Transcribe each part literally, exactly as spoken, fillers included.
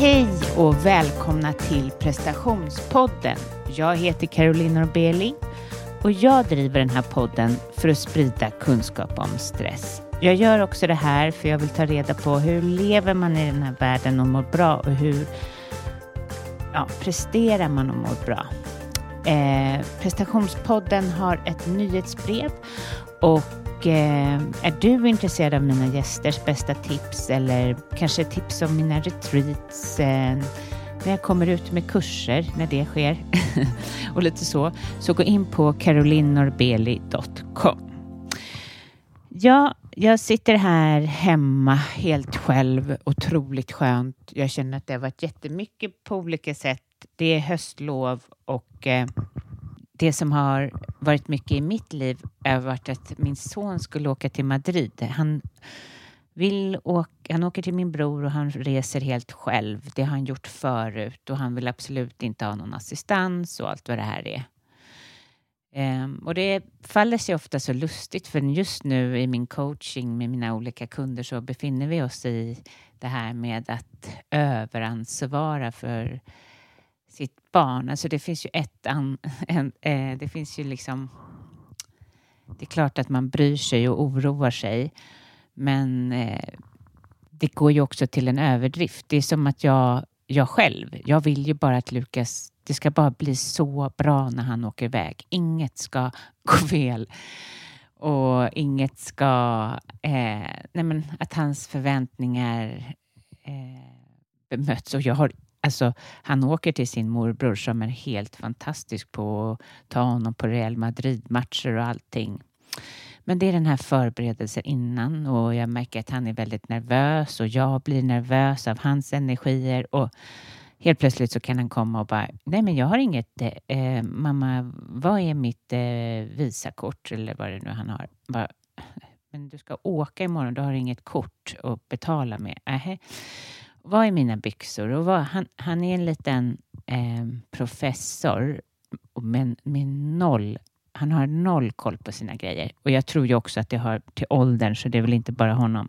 Hej och välkomna till Prestationspodden. Jag heter Caroline Norbeli och jag driver den här podden för att sprida kunskap om stress. Jag gör också det här för jag vill ta reda på hur lever man i den här världen och mår bra och hur ja, presterar man och mår bra. Eh, Prestationspodden har ett nyhetsbrev och eh, är du intresserad av mina gästers bästa tips eller kanske tips om mina retreats eh, när jag kommer ut med kurser när det sker och lite så, så gå in på caroline norbeli punkt com. Ja, jag sitter här hemma helt själv, otroligt skönt. Jag känner att det har varit jättemycket på olika sätt. Det är höstlov och eh, det som har varit mycket i mitt liv har varit att min son skulle åka till Madrid. Han vill åka, han åker till min bror och han reser helt själv. Det har han gjort förut och han vill absolut inte ha någon assistans och allt vad det här är. Um, och det faller sig ofta så lustigt för just nu i min coaching med mina olika kunder så befinner vi oss i det här med att överansvara för sitt barn. Alltså det finns ju ett an, en, eh, det finns ju liksom det är klart att man bryr sig och oroar sig men eh, det går ju också till en överdrift. Det är som att jag, jag själv, jag vill ju bara att Lukas det ska bara bli så bra när han åker iväg. Inget ska gå fel. Och inget ska... Eh, nej men att hans förväntningar eh, bemöts. Och jag har... Alltså, han åker till sin morbror som är helt fantastisk på att ta honom på Real Madrid-matcher och allting. Men det är den här förberedelsen innan. Och jag märker att han är väldigt nervös. Och jag blir nervös av hans energier. Och... Helt plötsligt så kan han komma och bara, nej men jag har inget, eh, mamma, vad är mitt eh, visakort eller vad det nu han har. Bara, men du ska åka imorgon, du har inget kort att betala med. Äh, vad är mina byxor? Och vad, han, han är en liten eh, professor men med noll, han har noll koll på sina grejer. Och jag tror ju också att det har till åldern så det är väl inte bara honom.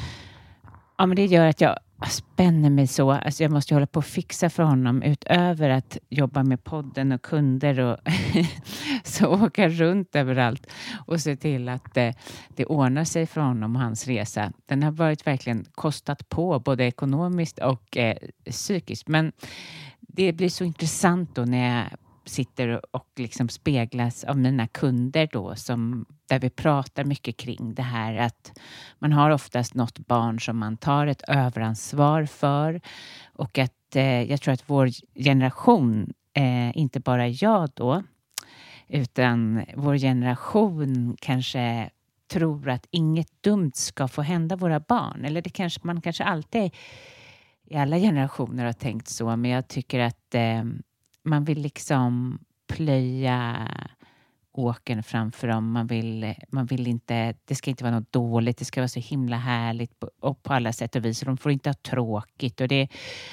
Ja men det gör att jag spänner mig så. Alltså jag måste hålla på att fixa för honom utöver att jobba med podden och kunder och så åka runt överallt och se till att det, det ordnar sig för honom och hans resa. Den har varit verkligen kostat på både ekonomiskt och eh, psykiskt. Men det blir så intressant då när jag sitter och liksom speglas av mina kunder då som där vi pratar mycket kring det här att man har oftast något barn som man tar ett överansvar för och att eh, jag tror att vår generation, eh, inte bara jag då utan vår generation kanske tror att inget dumt ska få hända våra barn eller det kanske man kanske alltid i alla generationer har tänkt så men jag tycker att eh, man vill liksom plöja åkern framför dem. Man vill, man vill inte, det ska inte vara något dåligt. Det ska vara så himla härligt på, och på alla sätt och vis. De får inte ha tråkigt. Och det,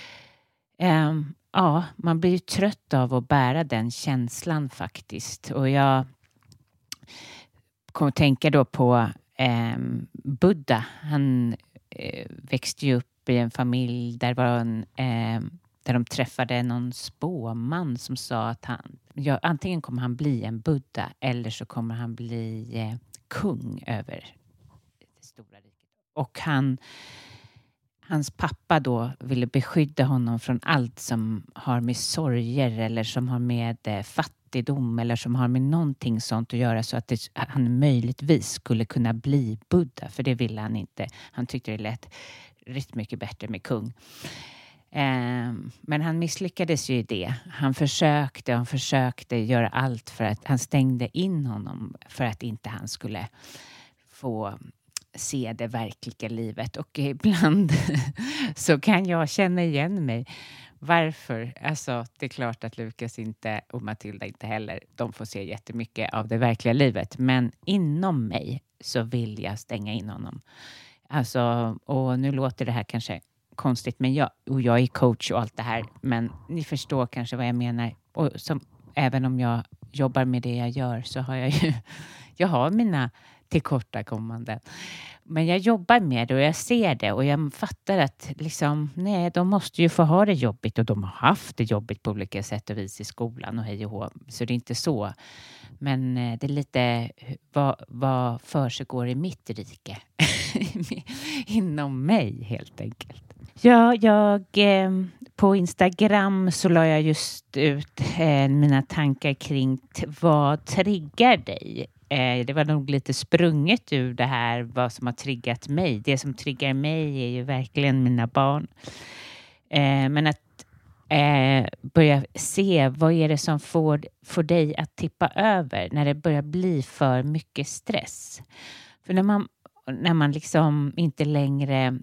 um, ja, man blir ju trött av att bära den känslan faktiskt. Och jag kommer att tänka då på um, Buddha. Han uh, växte ju upp i en familj där var en um, där de träffade någon spåman som sa att han, ja, antingen kommer han bli en Buddha eller så kommer han bli eh, kung över det stora riket. Och han, hans pappa då ville beskydda honom från allt som har med sorger eller som har med eh, fattigdom eller som har med någonting sånt att göra så att det, han möjligtvis skulle kunna bli Buddha. För det ville han inte. Han tyckte det lät rätt mycket bättre med kung. Men han misslyckades ju i det. Han försökte han försökte göra allt för att han stängde in honom för att inte han skulle få se det verkliga livet. Och ibland så kan jag känna igen mig. Varför? Alltså det är klart att Lukas inte och Matilda inte heller. De får se jättemycket av det verkliga livet. Men inom mig så vill jag stänga in honom. Alltså, och nu låter det här kanske konstigt, men jag, och jag är coach och allt det här, men ni förstår kanske vad jag menar. Och som, även om jag jobbar med det jag gör så har jag ju, jag har mina tillkortakommanden. Men jag jobbar med det och jag ser det och jag fattar att liksom, nej, de måste ju få ha det jobbigt och de har haft det jobbigt på olika sätt och vis i skolan och hej och hå. Så det är inte så. Men eh, det är lite vad, vad för sig går i mitt rike. Inom mig helt enkelt. Ja, jag eh, på Instagram så la jag just ut eh, mina tankar kring t- vad triggar dig. Eh, det var nog lite sprunget ur det här vad som har triggat mig. Det som triggar mig är ju verkligen mina barn. Eh, men att eh, börja se vad är det som får, får dig att tippa över när det börjar bli för mycket stress. För när man, när man liksom inte längre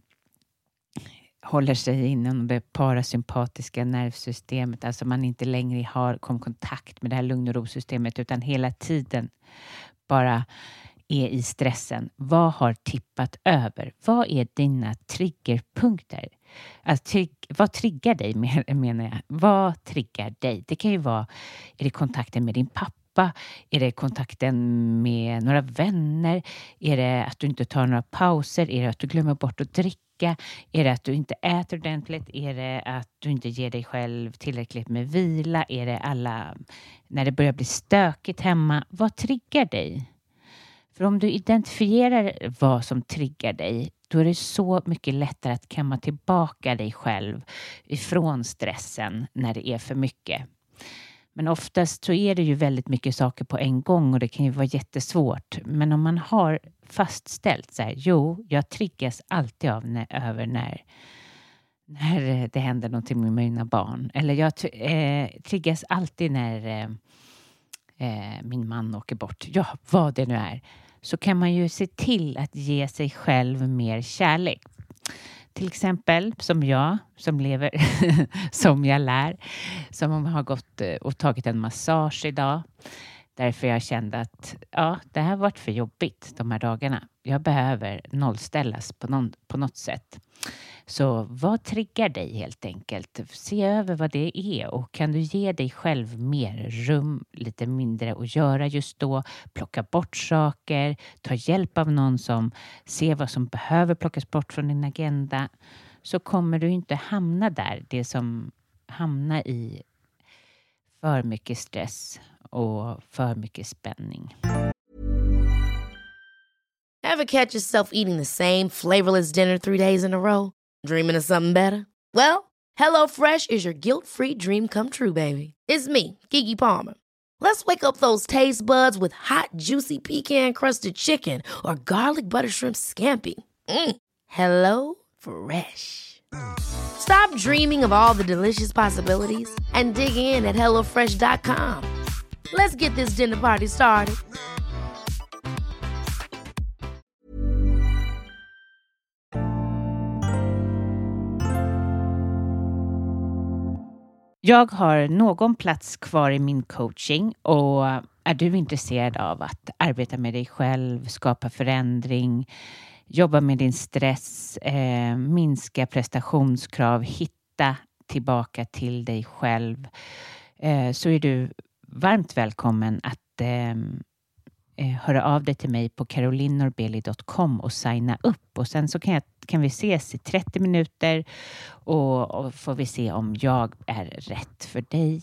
håller sig inom det parasympatiska nervsystemet. Alltså man inte längre har kom kontakt med det här lugn- och rosystemet utan hela tiden bara är i stressen. Vad har tippat över? Vad är dina triggerpunkter? Alltså, trig- vad triggar dig menar jag? Vad triggar dig? Det kan ju vara, är det kontakten med din pappa? Är det kontakten med några vänner? Är det att du inte tar några pauser? Är det att du glömmer bort att dricka? Är det att du inte äter ordentligt? Är det att du inte ger dig själv tillräckligt med vila? Är det alla, när det börjar bli stökigt hemma? Vad triggar dig? För om du identifierar vad som triggar dig, då är det så mycket lättare att kamma tillbaka dig själv ifrån stressen när det är för mycket. Men oftast så är det ju väldigt mycket saker på en gång och det kan ju vara jättesvårt. Men om man har fastställt så här, jo, jag triggas alltid av när, över när, när det händer någonting med mina barn. Eller jag eh, triggas alltid när eh, min man åker bort. Ja, vad det nu är. Så kan man ju se till att ge sig själv mer kärlek. Till exempel som jag som lever som jag lär. Som har gått och tagit en massage idag. Därför jag kände att ja, det här har varit för jobbigt de här dagarna. Jag behöver nollställas på, någon, på något sätt. Så vad triggar dig helt enkelt? Se över vad det är och kan du ge dig själv mer rum, lite mindre att göra just då. Plocka bort saker, ta hjälp av någon som ser vad som behöver plockas bort från din agenda. Så kommer du inte hamna där, det som hamnar i för mycket stress och för mycket spänning. Ever catch yourself eating the same flavorless dinner three days in a row? Dreaming of something better? Well, HelloFresh is your guilt-free dream come true, baby. It's me, Keke Palmer. Let's wake up those taste buds with hot, juicy pecan-crusted chicken or garlic butter shrimp scampi. Mm. Hello Fresh. Stop dreaming of all the delicious possibilities and dig in at hello fresh dot com. Let's get this dinner party started. Jag har någon plats kvar i min coaching och är du intresserad av att arbeta med dig själv, skapa förändring, jobba med din stress, eh, minska prestationskrav, hitta tillbaka till dig själv, eh, så är du varmt välkommen att eh, höra av dig till mig på caroline norbeli dot com och signa upp. Och sen så kan, jag, kan vi ses i trettio minuter och, och får vi se om jag är rätt för dig.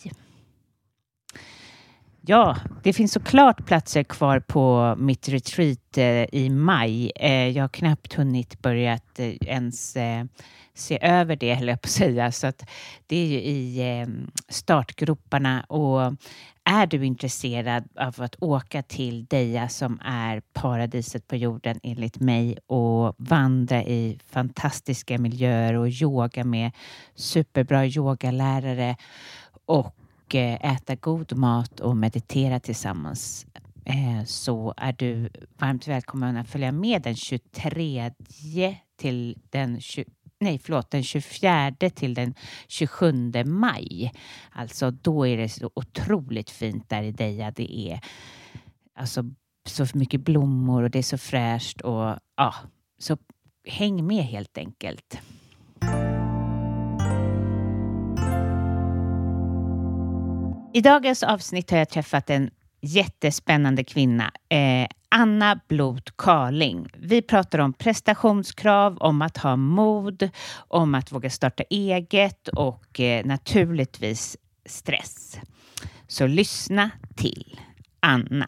Ja, det finns såklart platser kvar på mitt retreat eh, i maj. Eh, jag har knappt hunnit börjat eh, ens eh, se över det, höll jag på att säga. Så att det är ju i eh, startgroparna. Och är du intresserad av att åka till Deja som är paradiset på jorden enligt mig och vandra i fantastiska miljöer och yoga med superbra yogalärare och äta god mat och meditera tillsammans, så är du varmt välkommen att följa med den tjugotredje till den tjugo, nej förlåt, den tjugofjärde till den tjugosjunde maj. Alltså då är det så otroligt fint där i Deja. Det är alltså så mycket blommor och det är så fräscht och ja, så häng med helt enkelt. I dagens avsnitt har jag träffat en jättespännande kvinna. Eh, Anna Bloth Carling. Vi pratar om prestationskrav, om att ha mod, om att våga starta eget och eh, naturligtvis stress. Så lyssna till Anna.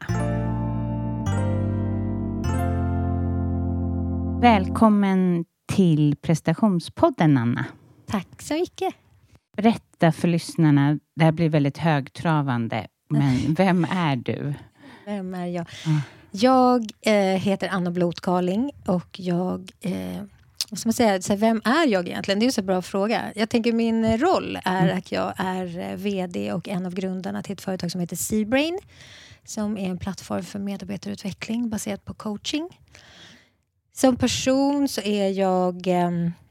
Välkommen till prestationspodden, Anna. Tack så mycket. Berätta för lyssnarna, det här blir väldigt högtravande, men vem är du? Vem är jag? Mm. Jag eh, heter Anna Bloth Carling och jag, eh, vad ska man säga, så här, vem är jag egentligen? Det är ju så en bra fråga. Jag tänker min roll är mm. att jag är vd och en av grundarna till ett företag som heter Seabrain, som är en plattform för medarbetarutveckling baserat på coaching. Som person så är jag eh,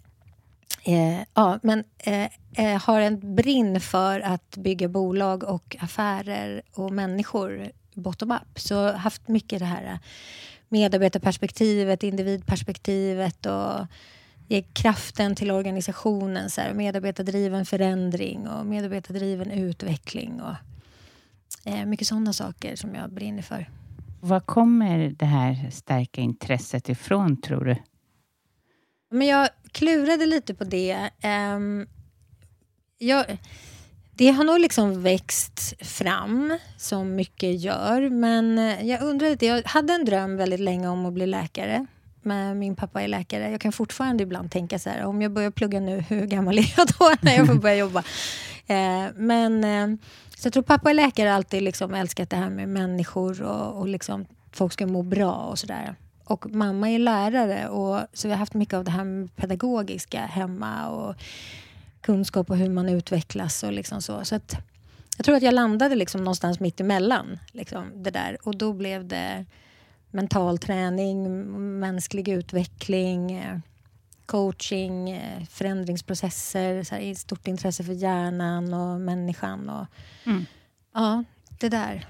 eh, ja, men, eh, eh, har en brinn för att bygga bolag och affärer och människor bottom up. Så jag har haft mycket det här medarbetarperspektivet, individperspektivet och ge kraften till organisationen, så här, medarbetardriven förändring och medarbetardriven utveckling och eh, mycket sådana saker som jag brinner för. Var kommer det här starka intresset ifrån, tror du? Men jag klurade lite på det. Um, jag, det har nog liksom växt fram som mycket gör. Men jag undrade lite. Jag hade en dröm väldigt länge om att bli läkare. Men min pappa är läkare. Jag kan fortfarande ibland tänka så här. Om jag börjar plugga nu, hur gammal är jag då när jag får börja jobba? Uh, men... Uh, Så jag tror pappa är läkare alltid liksom älskat det här med människor och, och liksom folk ska må bra och sådär. Och mamma är lärare och så vi har haft mycket av det här pedagogiska hemma och kunskap på hur man utvecklas och liksom så. Så att jag tror att jag landade liksom någonstans mitt emellan liksom det där. Och då blev det mental träning, mänsklig utveckling, coaching, förändringsprocesser, så här, stort intresse för hjärnan och människan och mm. ja, det där.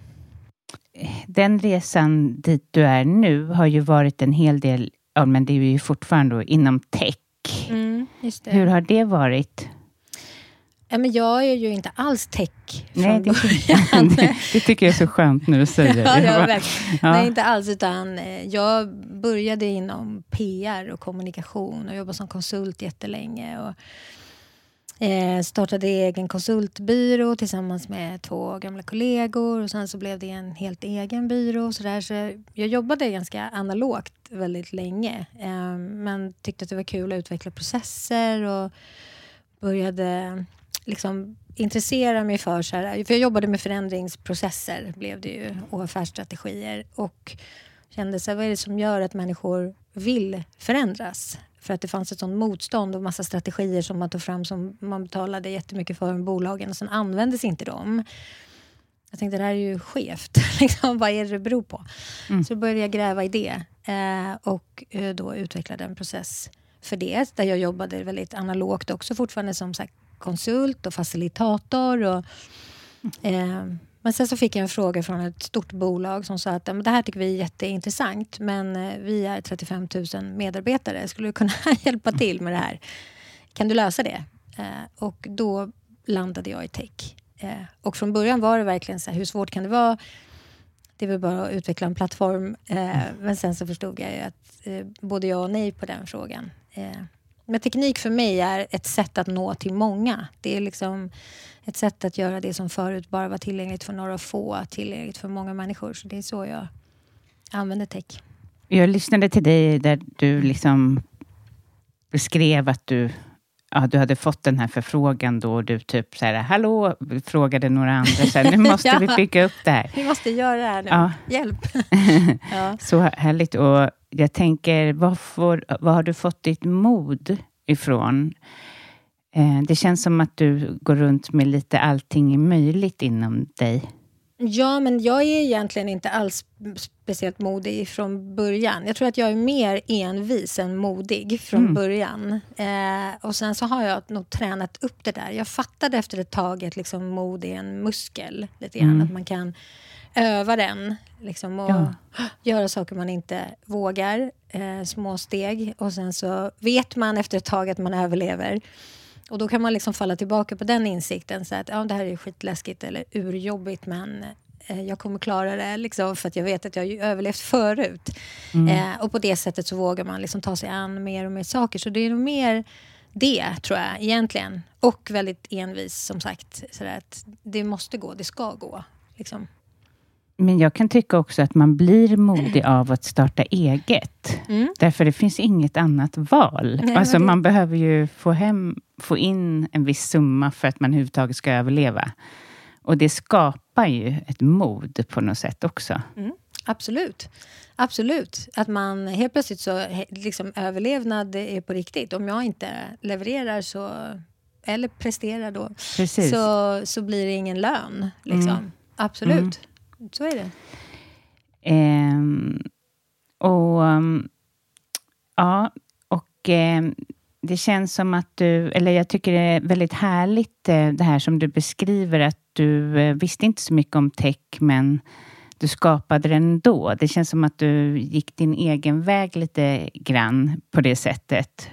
Den resan dit du är nu har ju varit en hel del, ja, men det är ju fortfarande inom tech. Mm, just det. Hur har det varit? Ja, men jag är ju inte alls tech från Nej, det, det, det tycker jag är så skönt när du säger ja, det. Ja, ja. Nej, inte alls, utan jag började inom P R och kommunikation och jobbade som konsult jättelänge och eh, startade egen konsultbyrå tillsammans med två gamla kollegor och sen så blev det en helt egen byrå så där, så jag jobbade ganska analogt väldigt länge eh, men tyckte att det var kul att utveckla processer och började liksom intressera mig för så här, för jag jobbade med förändringsprocesser blev det ju och affärsstrategier och kände så här, vad är det som gör att människor vill förändras? För att det fanns ett sånt motstånd och massa strategier som man tog fram som man betalade jättemycket för i bolagen och sen användes inte de. Jag tänkte det här är ju skevt. liksom, vad är det det beror på? Mm. Så började jag gräva i det eh, och eh, då utvecklade en process för det. Där jag jobbade väldigt analogt också fortfarande som sagt, konsult och facilitator. Och, eh, men sen så fick jag en fråga från ett stort bolag som sa att det här tycker vi är jätteintressant. Men eh, vi är trettiofem tusen medarbetare. Skulle du kunna hjälpa till med det här? Kan du lösa det? Eh, och då landade jag i tech. Eh, och från början var det verkligen så här, hur svårt kan det vara? Det var bara att utveckla en plattform. Eh, men sen så förstod jag ju att eh, både jag och nej på den frågan. Eh, men teknik för mig är ett sätt att nå till många. Det är liksom ett sätt att göra det som förut bara var tillgängligt för några få, tillgängligt för många människor. Så det är så jag använder tech. Jag lyssnade till dig där du liksom beskrev att du, ja, du hade fått den här förfrågan då och du typ så här, hallå, frågade några andra så här, nu måste ja, vi bygga upp det här. Vi måste göra det här nu. Ja. Hjälp. ja. Så härligt. Och jag tänker, vad, får, vad har du fått ditt mod ifrån? Eh, det känns som att du går runt med lite allting är möjligt inom dig. Ja, men jag är egentligen inte alls speciellt modig från början. Jag tror att jag är mer envis än modig från mm. början. Eh, och sen så har jag nog tränat upp det där. Jag fattade efter ett tag att liksom mod är en muskel. Lite grann. Mm. Att man kan öva den. Liksom, och ja. göra saker man inte vågar. Eh, små steg. Och sen så vet man efter ett tag att man överlever. Och då kan man liksom falla tillbaka på den insikten. Så att ja, det här är skitläskigt eller urjobbigt. Men eh, jag kommer klara det liksom, för att jag vet att jag har ju överlevt förut. Mm. Eh, och på det sättet så vågar man liksom ta sig an mer och mer saker. Så det är nog mer det, tror jag, egentligen. Och väldigt envis, som sagt. Sådär att det måste gå, det ska gå. Liksom. Men jag kan tycka också att man blir modig av att starta eget. Mm. Därför det finns inget annat val. Nej, alltså det... man behöver ju få, hem, få in en viss summa för att man överhuvudtaget ska överleva. Och det skapar ju ett mod på något sätt också. Mm. Absolut. Absolut. Att man helt plötsligt så liksom överlevnad är på riktigt. Om jag inte levererar så eller presterar då så, så blir det ingen lön. Liksom. Mm. Absolut. Mm. Så är det. Um, och um, ja, och um, det känns som att du, eller jag tycker det är väldigt härligt uh, det här som du beskriver, att du uh, visste inte så mycket om tech, men du skapade den ändå. Det känns som att du gick din egen väg lite grann på det sättet.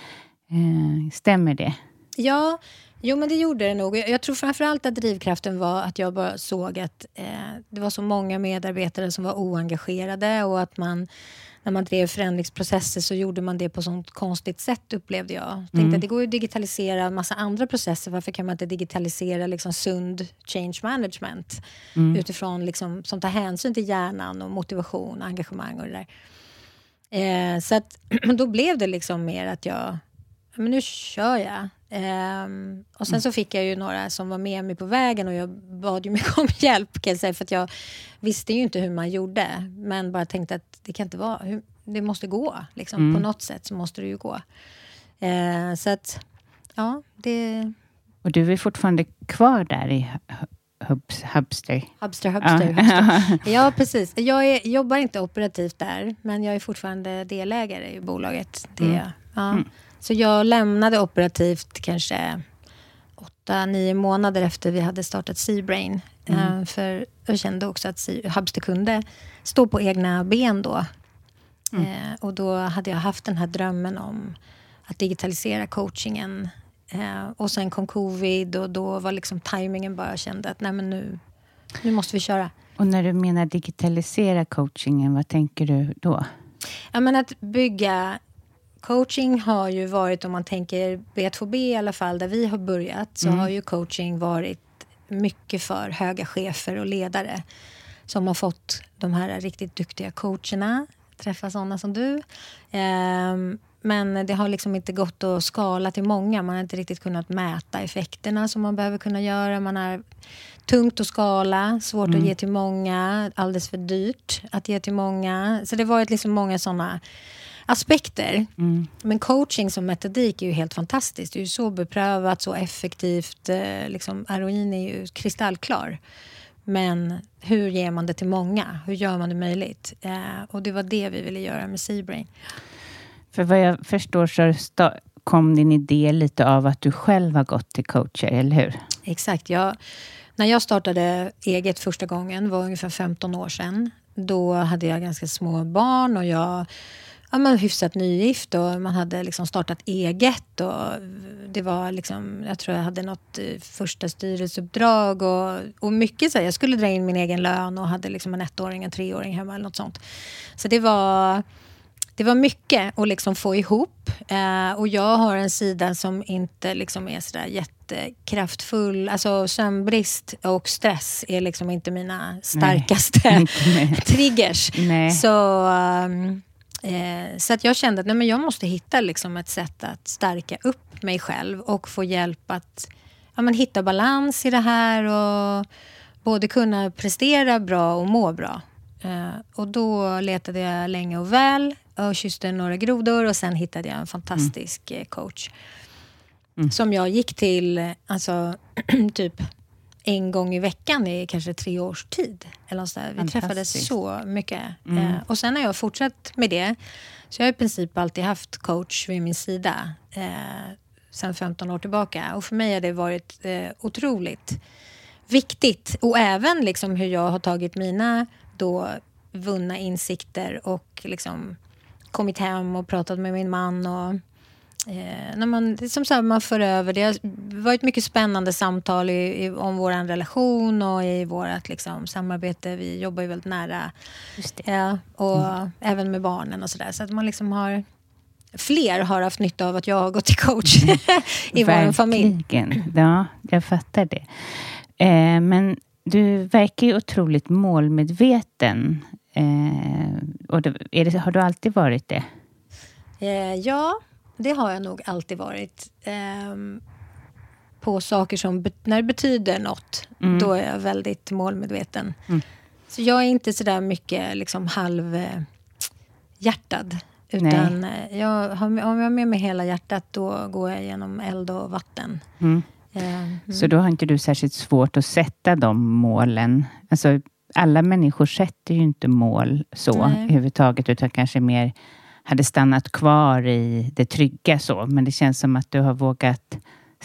Uh, stämmer det? Ja, jo men det gjorde det nog. Jag, jag tror framförallt att drivkraften var att jag bara såg att eh, det var så många medarbetare som var oengagerade, och att man, när man drev förändringsprocesser så gjorde man det på sånt konstigt sätt, upplevde jag. Jag tänkte mm. att det går ju att digitalisera en massa andra processer. Varför kan man inte digitalisera liksom sund change management mm. utifrån liksom, som tar hänsyn till hjärnan och motivation, engagemang och det där. Eh, så att då blev det liksom mer att jag, men nu kör jag. Um, och sen så fick jag ju några som var med mig på vägen, och jag bad ju mycket om hjälp, kan jag säga, för att jag visste ju inte hur man gjorde, men bara tänkte att det kan inte vara, det måste gå liksom, mm. på något sätt så måste det ju gå. Uh, så att ja, det... Och du är fortfarande kvar där i Hubs, Hubster? Hubster, Hubster, ja. Hubster. Ja, precis. Jag är, jobbar inte operativt där, men jag är fortfarande delägare i bolaget. Det, mm. ja. Mm. Så jag lämnade operativt kanske åtta, nio månader efter vi hade startat C-Brain. Mm. Uh, för jag kände också att Hubster kunde stå på egna ben då. Mm. Uh, och då hade jag haft den här drömmen om att digitalisera coachingen. Uh, och sen kom covid, och då var liksom tajmingen bara, kände att nej men nu, nu måste vi köra. Och när du menar digitalisera coachingen, vad tänker du då? Ja, men att bygga... Coaching har ju varit, om man tänker B två B i alla fall, där vi har börjat, så mm. har ju coaching varit mycket för höga chefer och ledare som har fått de här riktigt duktiga coacherna, träffa sådana som du. Um, men det har liksom inte gått att skala till många. Man har inte riktigt kunnat mäta effekterna som man behöver kunna göra. Man har tungt att skala, svårt mm. att ge till många, alldeles för dyrt att ge till många. Så det har varit liksom många sådana aspekter. Mm. Men coaching som metodik är ju helt fantastiskt. Det är ju så beprövat, så effektivt. Eh, liksom, R O I är ju kristallklar. Men hur ger man det till många? Hur gör man det möjligt? Eh, och det var det vi ville göra med C-Brain. För vad jag förstår så sta- kom din idé lite av att du själv har gått till coacher, eller hur? Exakt, ja. När jag startade eget första gången var ungefär femton år sedan. Då hade jag ganska små barn, och jag ja, men hyfsat nygift, och man hade liksom startat eget, och det var liksom, jag tror jag hade något första styrelseuppdrag och, och mycket så här, jag skulle dra in min egen lön och hade liksom en ettåring, en treåring hemma eller något sånt. Så det var det var mycket att liksom få ihop, eh, och jag har en sida som inte liksom är sådär jättekraftfull, alltså sömnbrist och stress är liksom inte mina starkaste nej. triggers. Nej. Så um, Eh, så att jag kände att nej, men jag måste hitta liksom ett sätt att stärka upp mig själv och få hjälp att ja, men hitta balans i det här, och både kunna prestera bra och må bra. Eh, och då letade jag länge och väl och kysste några grodor, och sen hittade jag en fantastisk mm. coach mm. som jag gick till alltså typ en gång i veckan i kanske tre års tid. Eller så där. Vi träffades så mycket. Mm. Eh, och sen har jag fortsatt med det. Så jag har i princip alltid haft coach vid min sida. Eh, sen femton år tillbaka. Och för mig har det varit eh, otroligt viktigt. Och även liksom hur jag har tagit mina då vunna insikter och liksom kommit hem och pratat med min man och Eh, när man, det är som så här, man för över. Det har varit mycket spännande samtal i, i, om vår relation och i vårt liksom, samarbete. Vi jobbar ju väldigt nära. Just det. Ja, och Mm. även med barnen och sådär. Så att man liksom har... Fler har haft nytta av att jag har gått till coach i vår familj. Verkligen. Ja, jag fattar det. Eh, men du verkar ju otroligt målmedveten. Eh, och det, är det, har du alltid varit det? Eh, ja, det har jag nog alltid varit. Eh, på saker som, be- när det betyder något, mm. då är jag väldigt målmedveten. Mm. Så jag är inte sådär mycket liksom halvhjärtad. Utan Nej. jag har, om jag har med mig hela hjärtat, då går jag genom eld och vatten. Mm. Mm. Så då har inte du särskilt svårt att sätta de målen? Alltså, alla människor sätter ju inte mål så Nej. överhuvudtaget, utan kanske mer hade stannat kvar i det trygga så. Men det känns som att du har vågat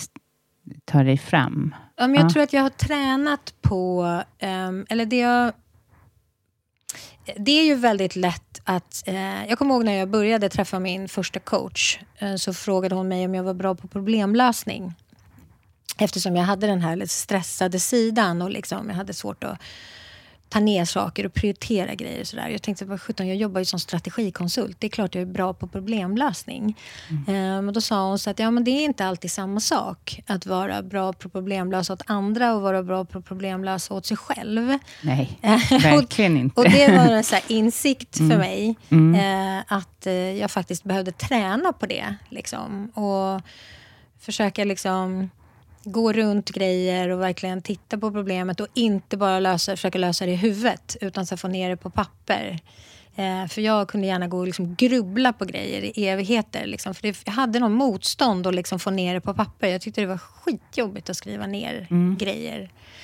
ta dig fram. Ja, men jag ja. tror att jag har tränat på, um, eller det jag... Det är ju väldigt lätt att... Eh, jag kommer ihåg när jag började träffa min första coach. Eh, så frågade hon mig om jag var bra på problemlösning. Eftersom jag hade den här lite stressade sidan. Och liksom, jag hade svårt att ta ner saker och prioritera grejer. Och så där. Jag tänkte, vad sjutton, jag jobbar ju som strategikonsult. Det är klart jag är bra på problemlösning. Mm. Eh, och då sa hon så att ja, men det är inte alltid samma sak. Att vara bra på problemlösa åt andra och vara bra på problemlösa åt sig själv. Nej, verkligen inte. Och, och det var en så här insikt mm. för mig. Mm. Eh, att eh, jag faktiskt behövde träna på det. Liksom, och försöka liksom... gå runt grejer och verkligen titta på problemet och inte bara lösa, försöka lösa det i huvudet utan så få ner det på papper. Eh, för jag kunde gärna gå och liksom grubbla på grejer i evigheter. Liksom, för det, jag hade någon motstånd att liksom få ner det på papper. Jag tyckte det var skitjobbigt att skriva ner mm. grejer.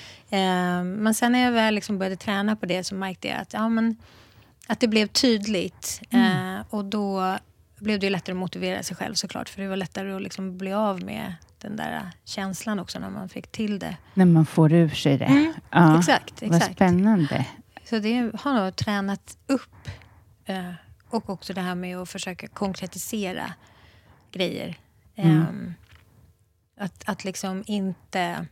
Eh, men sen när jag väl liksom började träna på det så märkte jag att, ja, men, att det blev tydligt. Mm. Eh, och då blev det ju lättare att motivera sig själv såklart. För det var lättare att liksom bli av med den där känslan också när man fick till det. När man får ur sig det. Mm, ja, exakt, exakt. Vad spännande. Så det har nog tränat upp. Eh, och också det här med att försöka konkretisera grejer. Mm. Eh, att, att liksom inte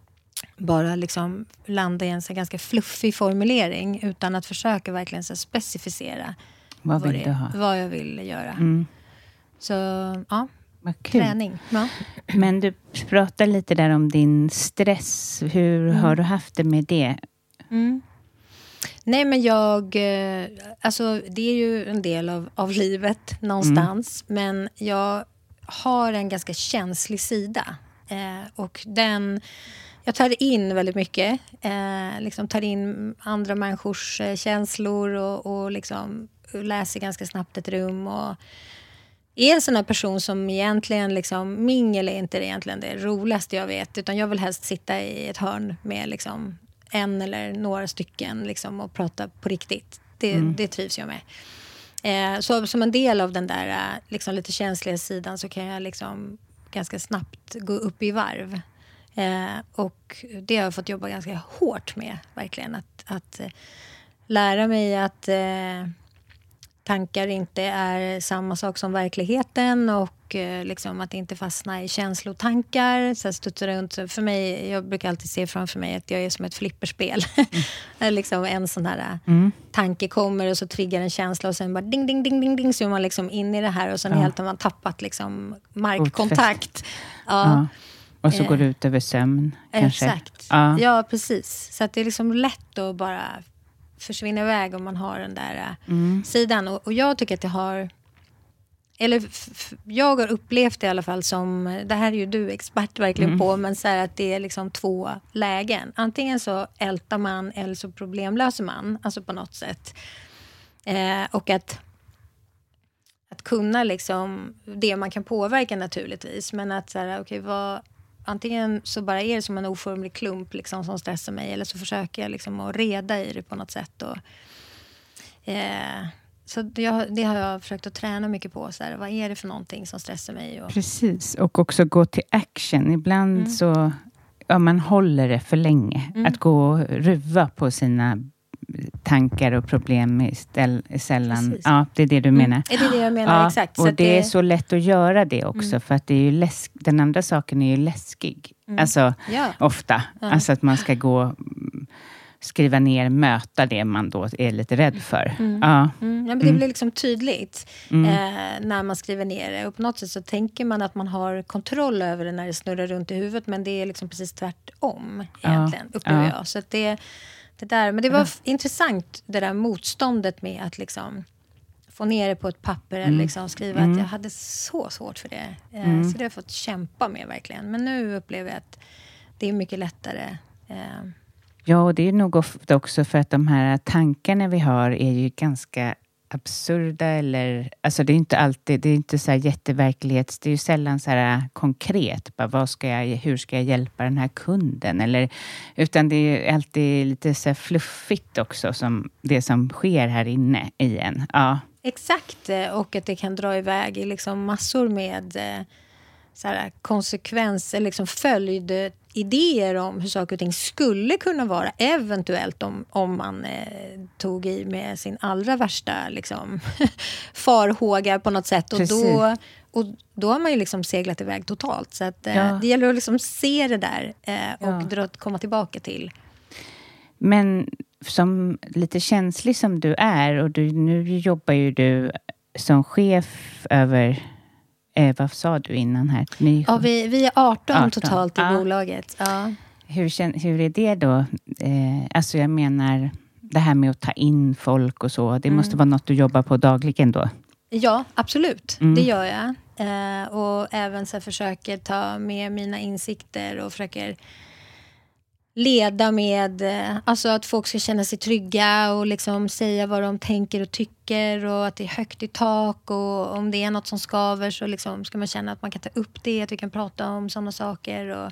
bara liksom landa i en så ganska fluffig formulering. Utan att försöka verkligen så specificera vad, vad, vill det, du ha? vad jag vill göra. Mm. Så ja. Kul. Träning. Ja. Men du pratar lite där om din stress. Hur mm. har du haft det med det? Mm. Nej, men jag... Alltså, det är ju en del av, av livet någonstans. Mm. Men jag har en ganska känslig sida. Eh, och den... Jag tar in väldigt mycket. Eh, liksom tar in andra människors eh, känslor. Och, och liksom läser ganska snabbt ett rum och... är en sån här person som egentligen liksom, mingel är inte egentligen det roligaste jag vet, utan jag vill helst sitta i ett hörn med liksom en eller några stycken liksom, och prata på riktigt. Det, mm. det trivs jag med. Eh, så som en del av den där liksom, lite känsliga sidan så kan jag liksom ganska snabbt gå upp i varv. Eh, och det har jag fått jobba ganska hårt med, verkligen. Att, att eh, lära mig att eh, tankar inte är samma sak som verkligen och eh, liksom att inte fastna i känslotankar. Så jag studsar runt. För mig, jag brukar alltid se framför mig att jag är som ett flipperspel. Mm. liksom en sån här mm. tanke kommer och så triggar en känsla och sen bara ding, ding, ding, ding, ding så är man liksom in i det här och sen ja. helt har man tappat liksom markkontakt. Ja. Ja. Och så går det ut över sömn, kanske. Exakt. Ja. ja, precis. Så att det är liksom lätt att bara försvinna iväg om man har den där mm. sidan. Och, och jag tycker att det har... Eller f- f- jag har upplevt det i alla fall som... Det här är ju du expert verkligen mm. på. Men så här att det är liksom två lägen. Antingen så ältar man eller så problemlöser man. Alltså på något sätt. Eh, och att... Att kunna liksom... Det man kan påverka naturligtvis. Men att så här, okej, okay, vad... Antingen så bara är det som en oformlig klump liksom, som stressar mig. Eller så försöker jag liksom att reda i det på något sätt. Och, eh, så jag, det har jag försökt att träna mycket på. Så här, vad är det för någonting som stressar mig? Och... Precis, och också gå till action. Ibland mm. så ja, man håller det för länge. Mm. Att gå och ruva på sina tankar och problem är ställ, sällan... Precis. Ja, det är det du Mm. menar. Är det det jag menar? Ja, Exakt. och Så det, det är så lätt att göra det också. Mm. För att det är ju läsk, den andra saken är ju läskig. Mm. Alltså, Ja. ofta. Ja. Alltså att man ska gå... skriva ner, möta det man då är lite rädd för. Mm. Ja. Mm. Ja, men det Mm. blir liksom tydligt Mm. eh, när man skriver ner det. Och på något sätt så tänker man att man har kontroll över det när det snurrar runt i huvudet. Men det är liksom precis tvärtom egentligen, Ja. upplever Ja. jag. Så att det, det där, men det var f- intressant det där motståndet med att liksom få ner det på ett papper eller liksom skriva Mm. att jag hade så svårt för det. Eh, Mm. Så det har jag fått kämpa med verkligen. Men nu upplever jag att det är mycket lättare. Eh, Ja, och det är nog ofta också för att de här tankarna vi har är ju ganska absurda eller... Alltså det är inte alltid... Det är inte så här jätteverklighets... Det är ju sällan så här konkret. Bara, vad ska jag, hur ska jag hjälpa den här kunden? Eller, utan det är alltid lite så här fluffigt också som det som sker här inne i en. Ja. Exakt, eh, och att det kan dra iväg i liksom massor med eh, så här, konsekvenser, liksom följdidéer om hur saker och ting skulle kunna vara eventuellt om, om man eh, tog i med sin allra värsta liksom, farhåga på något sätt. Och då, och då har man ju liksom seglat iväg totalt. Så att, eh, Ja. det gäller att liksom se det där eh, och Ja. dra, komma tillbaka till. Men som lite känslig som du är och du, nu jobbar ju du som chef över, eh, vad sa du innan här? Ni, Ja, vi, vi är arton, arton. totalt i Ja. bolaget. Ja. hur, kän- hur är det då? Eh, alltså jag menar, det här med att ta in folk och så, det Mm. måste vara något du jobbar på dagligen då? Ja, absolut. Mm. Det gör jag. Eh, och även så här försöker ta med mina insikter och försöker leda med eh, alltså att folk ska känna sig trygga och liksom säga vad de tänker och tycker och att det är högt i tak och om det är något som skaver så liksom ska man känna att man kan ta upp det, att vi kan prata om sådana saker och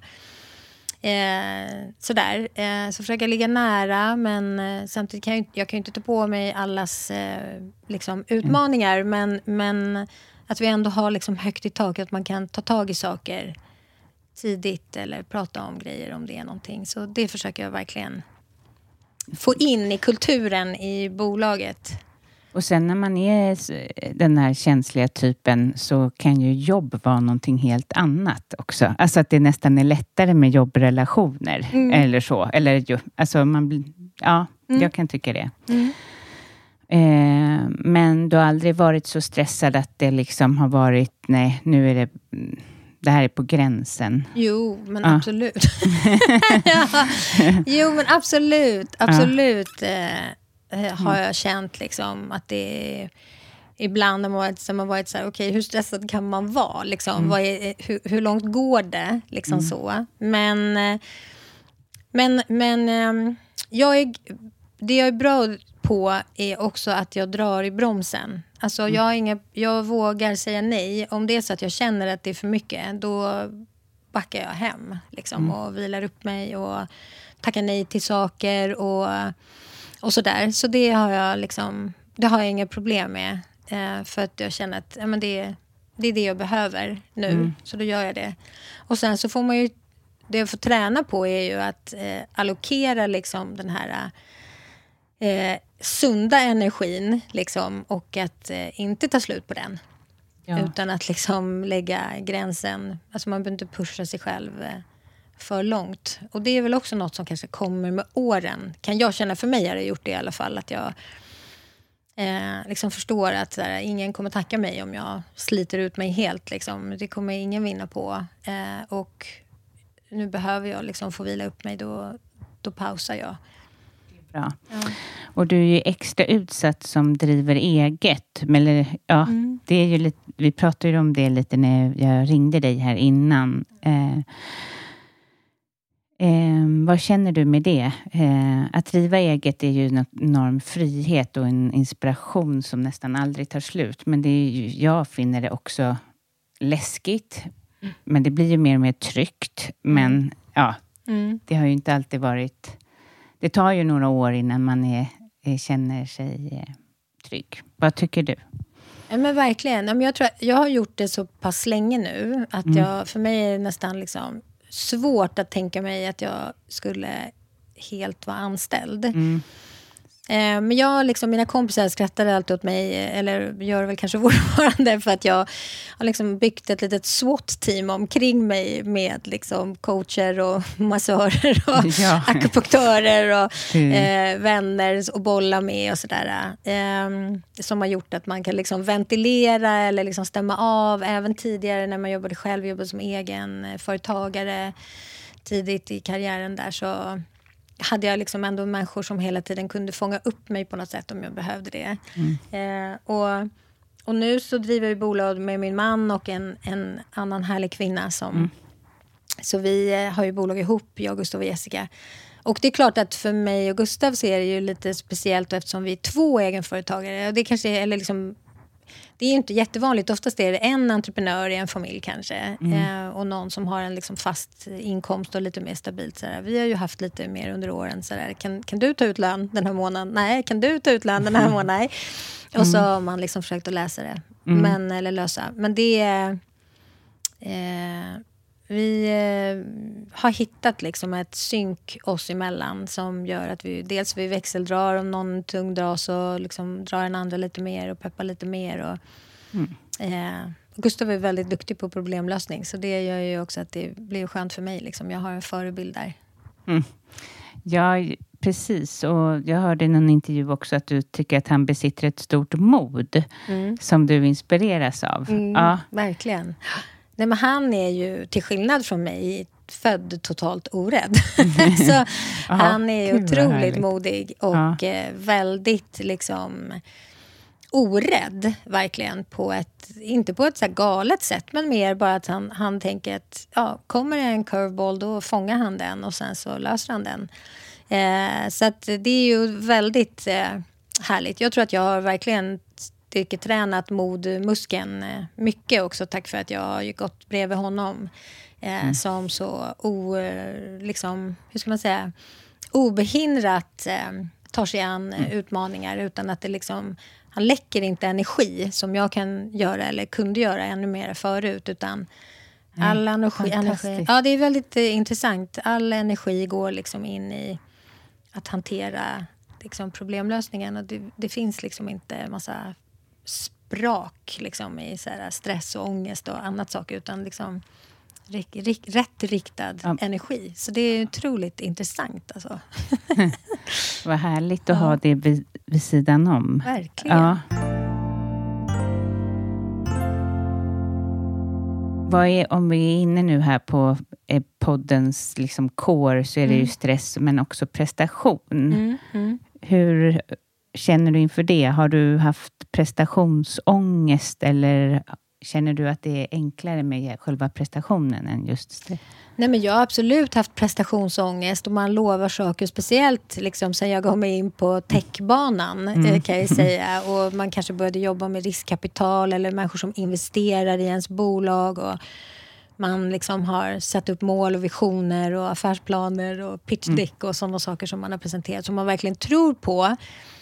eh, sådär. Eh, så försöker jag ligga nära men eh, samtidigt kan jag, inte- jag kan ju inte ta på mig allas eh, liksom, utmaningar men, men att vi ändå har liksom högt i tak, att man kan ta tag i saker tidigt eller prata om grejer om det är någonting. Så det försöker jag verkligen få in i kulturen i bolaget. Och sen när man är s- den här känsliga typen så kan ju jobb vara någonting helt annat också. Alltså att det nästan är lättare med jobbrelationer Mm. eller så. Eller ju, alltså man blir, ja, Mm. jag kan tycka det. Mm. Eh, men du har aldrig varit så stressad att det liksom har varit, nej, nu är det, det här är på gränsen. Jo, men Ja. absolut. ja. Jo, men absolut. Absolut eh, eh, har jag känt liksom att det är... Ibland har man varit, så har man varit så här, okej, hur stressad kan man vara? Liksom, Mm. vad är, hur, hur långt går det? Liksom så. Men, eh, men, men eh, jag är, det jag är bra på är också att jag drar i bromsen. Alltså Mm. jag, har inga, jag vågar säga nej. Om det är så att jag känner att det är för mycket, då backar jag hem liksom, Mm. och vilar upp mig och tackar nej till saker och, och sådär. Så det har jag liksom, det har jag inga problem med. Eh, för att jag känner att ja, men det, det är det jag behöver nu. Mm. Så då gör jag det. Och sen så får man ju, det jag får träna på är ju att eh, allokera liksom den här eh, sunda energin liksom, och att eh, inte ta slut på den. Ja. Utan att liksom lägga gränsen, alltså man behöver inte pusha sig själv eh, för långt. Och det är väl också något som kanske kommer med åren. Kan jag känna, för mig har det gjort det i alla fall, att jag eh, liksom förstår att så här, ingen kommer tacka mig om jag sliter ut mig helt. Liksom. Det kommer ingen vinna på. Eh, och nu behöver jag liksom få vila upp mig, då, då pausar jag. Bra. Ja. Och du är ju extra utsatt som driver eget. Men, eller, ja, Mm. det är ju lite, vi pratade ju om det lite när jag ringde dig här innan. Eh, eh, vad känner du med det? Eh, att driva eget är ju en enorm frihet och en inspiration som nästan aldrig tar slut. Men det är ju, jag finner det också läskigt. Mm. Men det blir ju mer och mer tryggt. Men ja, Mm. det har ju inte alltid varit... Det tar ju några år innan man är, är, känner sig eh, trygg. Vad tycker du? Ja, men verkligen. Ja, men jag, tror, jag har gjort det så pass länge nu att Mm. jag, för mig är det nästan liksom svårt att tänka mig att jag skulle helt vara anställd. Mm. Eh, men jag, liksom, mina kompisar skrattade alltid åt mig, eller gör väl kanske fortfarande, för att jag har liksom byggt ett litet SWAT-team omkring mig med liksom coacher och massörer och ja. akupunktörer och mm. eh, vänner och bolla med och sådär. Eh, som har gjort att man kan liksom ventilera eller liksom stämma av. Även tidigare när man jobbade själv, jobbade som egen företagare tidigt i karriären där, så hade jag liksom ändå människor som hela tiden kunde fånga upp mig på något sätt om jag behövde det. Mm. Eh, och, och nu så driver vi bolag med min man och en, en annan härlig kvinna. Som, mm. Så vi har ju bolag ihop, jag, Gustav och Jessica. Och det är klart att för mig och Gustav så är det ju lite speciellt eftersom vi är två egenföretagare. Och det kanske är, eller liksom... Det är ju inte jättevanligt. Oftast är det en entreprenör i en familj kanske. Mm. Eh, och någon som har en liksom fast inkomst och lite mer stabilt. Sådär. Vi har ju haft lite mer under åren. Sådär. Kan, kan du ta ut lön den här månaden? Nej. Kan du ta ut lön den här månaden? Nej. Mm. Och så har man liksom försökt att läsa det. Mm. Men, eller lösa. Men det är... Eh, vi eh, har hittat liksom ett synk oss emellan som gör att vi dels vi växeldrar, om någon tung drar så liksom drar den andra lite mer och peppar lite mer. Och, mm. eh, Gustav är väldigt duktig på problemlösning, så det gör ju också att det blir skönt för mig. Liksom. Jag har en förebild där. Mm. Ja, precis. Och jag hörde i någon intervju också att du tycker att han besitter ett stort mod mm. som du inspireras av. Mm, ja. Verkligen. Nej, men han är ju, till skillnad från mig, född totalt orädd. Så aha, han är ju otroligt modig och ja. väldigt liksom orädd, verkligen, på ett, inte på ett så här galet sätt, men mer bara att han, han tänker att ja, kommer det en curveball, då fångar han den och sen så löser han den. Eh, så att det är ju väldigt eh, härligt. Jag tror att jag har verkligen tränat modmuskeln mycket också, tack för att jag har gått bredvid honom eh, mm. som så o, liksom, hur ska man säga, obehindrat eh, tar sig an mm. utmaningar utan att det liksom, han läcker inte energi som jag kan göra eller kunde göra ännu mer förut, utan mm. all energi, energi ja, det är väldigt eh, intressant. All energi går liksom in i att hantera liksom problemlösningen, och det, det finns liksom inte massa sprak liksom i så här stress och ångest och annat saker, utan liksom rik, rik, rätt riktad ja. energi. Så det är otroligt intressant alltså. Vad härligt att ja. ha det vid, vid sidan om. Verkligen. Ja. Vad är, om vi är inne nu här på eh, poddens liksom core, så är det mm. ju stress men också prestation. Mm, mm. Hur känner du inför det? Har du haft prestationsångest, eller känner du att det är enklare med själva prestationen än just det? Nej, men jag har absolut haft prestationsångest, och man lovar saker, speciellt liksom sen jag gav mig in på techbanan mm. kan jag säga, och man kanske började jobba med riskkapital eller människor som investerar i ens bolag, och man liksom har satt upp mål och visioner och affärsplaner och pitchdeck och sådana saker som man har presenterat som man verkligen tror på.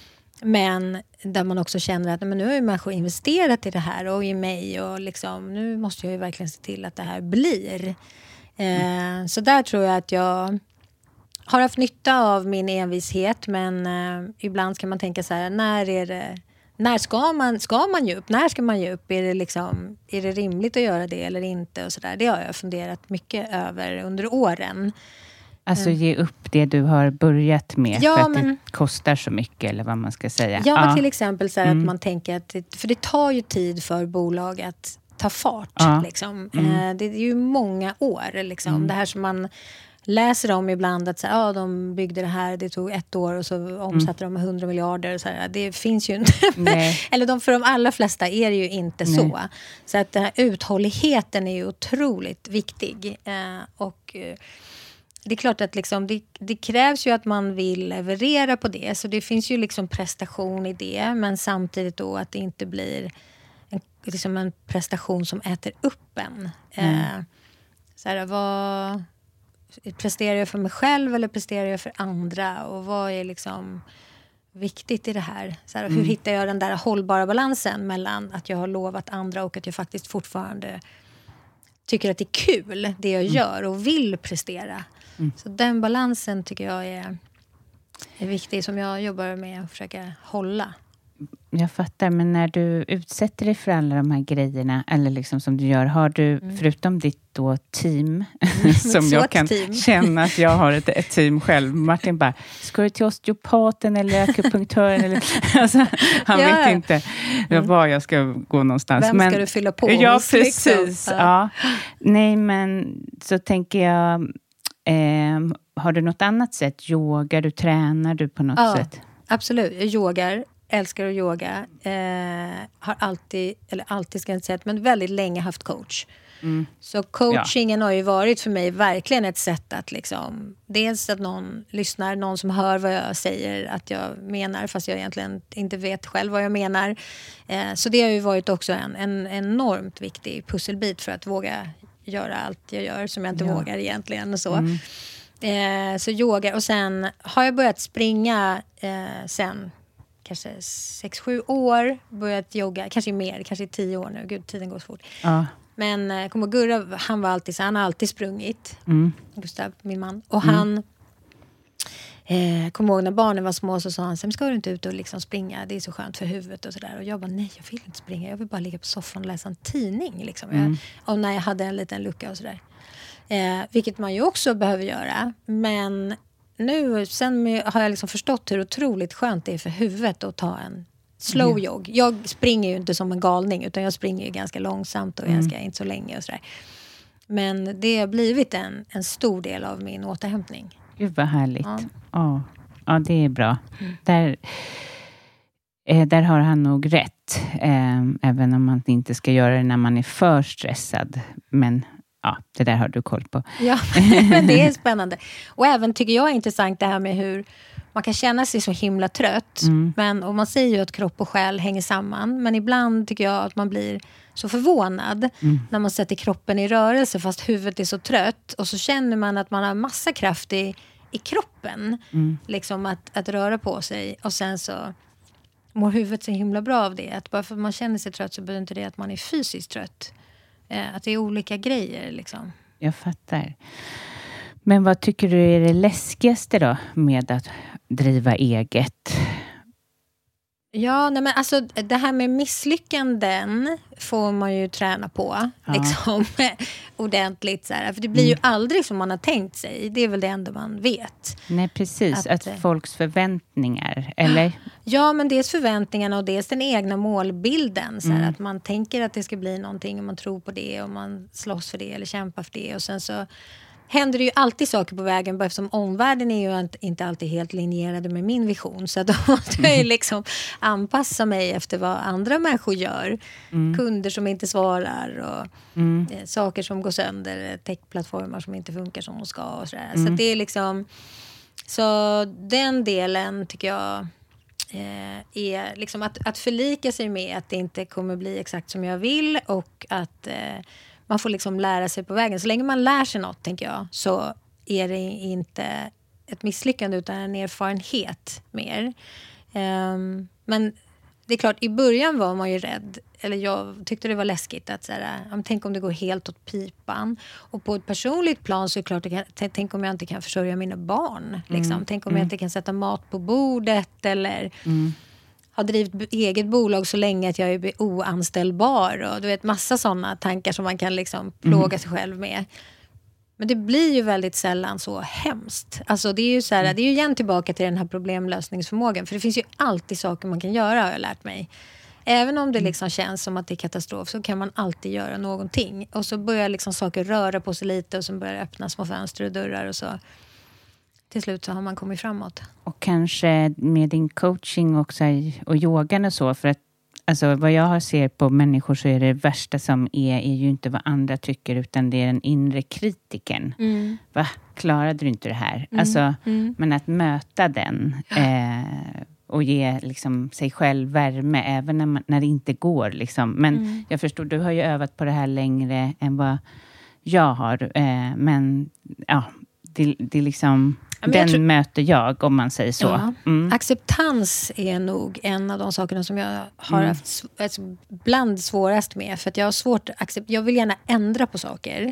Men där man också känner att men nu har ju människor investerat i det här och i mig, och liksom, nu måste jag ju verkligen se till att det här blir. Mm. Eh, så där tror jag att jag har haft nytta av min envishet, men eh, ibland ska man tänka så här, när är det, när ska man, ska man ge upp? När ska man ge upp? Är det, liksom, är det rimligt att göra det eller inte? Och så där. Det har jag funderat mycket över under åren. Alltså ge upp det du har börjat med ja, för att men, det kostar så mycket, eller vad man ska säga. Ja, ja. till exempel så här mm. att man tänker att, det, för det tar ju tid för bolag att ta fart. Ja. Liksom. Mm. Det är ju många år. Liksom. Mm. Det här som man läser om ibland, att så här, ja, de byggde det här, det tog ett år och så omsatte mm. de hundra miljarder. Så här, det finns ju inte. Eller de, för de allra flesta är det ju inte Nej. så. Så att den här uthålligheten är ju otroligt viktig. Och det är klart att liksom, det, det krävs ju att man vill leverera på det. Så det finns ju liksom prestation i det. Men samtidigt då att det inte blir en, liksom en prestation som äter upp en. Mm. Eh, så här, vad presterar jag för mig själv eller presterar jag för andra? Och vad är liksom viktigt i det här? Så här, mm. hur hittar jag den där hållbara balansen mellan att jag har lovat andra och att jag faktiskt fortfarande tycker att det är kul det jag mm. gör och vill prestera. Mm. Så den balansen tycker jag är är viktig som jag jobbar med att försöka hålla. Jag fattar, men när du utsätter dig för alla de här grejerna, eller liksom som du gör, har du, mm. förutom ditt då team, mm, som jag kan team. känna att jag har ett, ett team själv. Martin bara, ska du till osteopaten eller akupunktören? Eller, alltså, han ja. vet inte mm. var jag ska gå någonstans. Vem men, ska du fylla på? Ja, precis. Liksom. Ja. Ja. Nej, men så tänker jag, eh, har du något annat sätt? Yogar du, tränar du på något ja, sätt? Absolut, jag yogar. Älskar att yoga. Eh, har alltid, eller alltid ska jag inte säga, men väldigt länge haft coach. Mm. Så coachingen ja. har ju varit för mig verkligen ett sätt att liksom, dels att någon lyssnar, någon som hör vad jag säger att jag menar, fast jag egentligen inte vet själv vad jag menar. Eh, så det har ju varit också en, en enormt viktig pusselbit för att våga göra allt jag gör som jag inte ja. vågar egentligen och så. Mm. Eh, så yoga, och sen har jag börjat springa eh, sen kanske sex, sju år, börjat jogga, kanske mer, kanske tio år nu, gud tiden går så fort. Ja. Men eh, kommer Gurra, han var alltid så, han har alltid sprungit, mm. Gustav, min man, och mm. han eh, kommer ihåg när barnen var små, så sa han, sen ska du inte ut och liksom springa, det är så skönt för huvudet och sådär, och jag bara, nej jag vill inte springa, jag vill bara ligga på soffan och läsa en tidning liksom. Mm. jag, och när jag hade en liten lucka och sådär, eh, vilket man ju också behöver göra, men nu, sen har jag liksom förstått hur otroligt skönt det är för huvudet att ta en slow mm. jogg. Jag springer ju inte som en galning, utan jag springer ju ganska långsamt och mm. ganska inte så länge och sådär. Men det har blivit en, en stor del av min återhämtning. Gud vad härligt. Ja, ja. ja det är bra. Mm. Där, eh, där har han nog rätt. Eh, även om man inte ska göra det när man är för stressad. Men ja, det där har du koll på. Ja, men det är spännande. Och även tycker jag är intressant det här med hur man kan känna sig så himla trött. Mm. Men, och man säger ju att kropp och själ hänger samman. Men ibland tycker jag att man blir så förvånad mm. när man sätter kroppen i rörelse fast huvudet är så trött. Och så känner man att man har massa kraft i, i kroppen. Mm. Liksom att, att röra på sig. Och sen så mår huvudet så himla bra av det. Att bara för att man känner sig trött så betyder inte det att man är fysiskt trött. Att det är olika grejer liksom. Jag fattar. Men vad tycker du är det läskigaste då med att driva eget? Ja, nej men alltså det här med misslyckanden får man ju träna på ja. liksom ordentligt så här. För det blir mm. ju aldrig som man har tänkt sig. Det är väl det enda man vet. Nej, precis. Att, att folks förväntningar, eller? Ja, men dels förväntningarna och dels den egna målbilden. Så här, mm. att man tänker att det ska bli någonting och man tror på det och man slåss för det eller kämpar för det. Och sen så händer det ju alltid saker på vägen, bara eftersom omvärlden är ju inte alltid helt linjerade med min vision. Så då måste jag ju liksom anpassa mig efter vad andra människor gör. Mm. Kunder som inte svarar och mm. eh, saker som går sönder, techplattformar som inte funkar som de ska och sådär. Mm. Så det är liksom, så den delen tycker jag eh, är liksom att, att förlika sig med att det inte kommer bli exakt som jag vill och att eh, man får liksom lära sig på vägen. Så länge man lär sig något, tänker jag, så är det inte ett misslyckande utan en erfarenhet mer. Um, men det är klart, i början var man ju rädd. Eller jag tyckte det var läskigt att så här, tänk om det går helt åt pipan. Och på ett personligt plan så är det klart, det kan, tänk om jag inte kan försörja mina barn. Liksom. Mm. Tänk om mm. jag inte kan sätta mat på bordet eller... Mm. har drivit eget bolag så länge att jag är oanställbar och du vet massa sådana tankar som man kan liksom plåga mm. sig själv med. Men det blir ju väldigt sällan så hemskt. Alltså det är ju så här, det är ju igen tillbaka till den här problemlösningsförmågan, för det finns ju alltid saker man kan göra, har jag lärt mig. Även om det liksom känns som att det är katastrof så kan man alltid göra någonting. Och så börjar liksom saker röra på sig lite och så börjar öppna små fönster och dörrar och så till slut så har man kommit framåt. Och kanske med din coaching också och yogan och så, för att alltså, vad jag har ser på människor så är det värsta som är, är ju inte vad andra tycker utan det är den inre kritiken. Mm. Va? Klarade du inte det här? Mm. Alltså, mm. Men att möta den eh, och ge liksom, sig själv värme även när, man, när det inte går. Liksom. Men mm. jag förstår, du har ju övat på det här längre än vad jag har. Eh, men ja, det, det är liksom... Den tror, möter jag, om man säger så. Ja. Mm. Acceptans är nog en av de sakerna som jag har mm. haft alltså, bland svårast med. För att jag har svårt att acceptera. Jag vill gärna ändra på saker.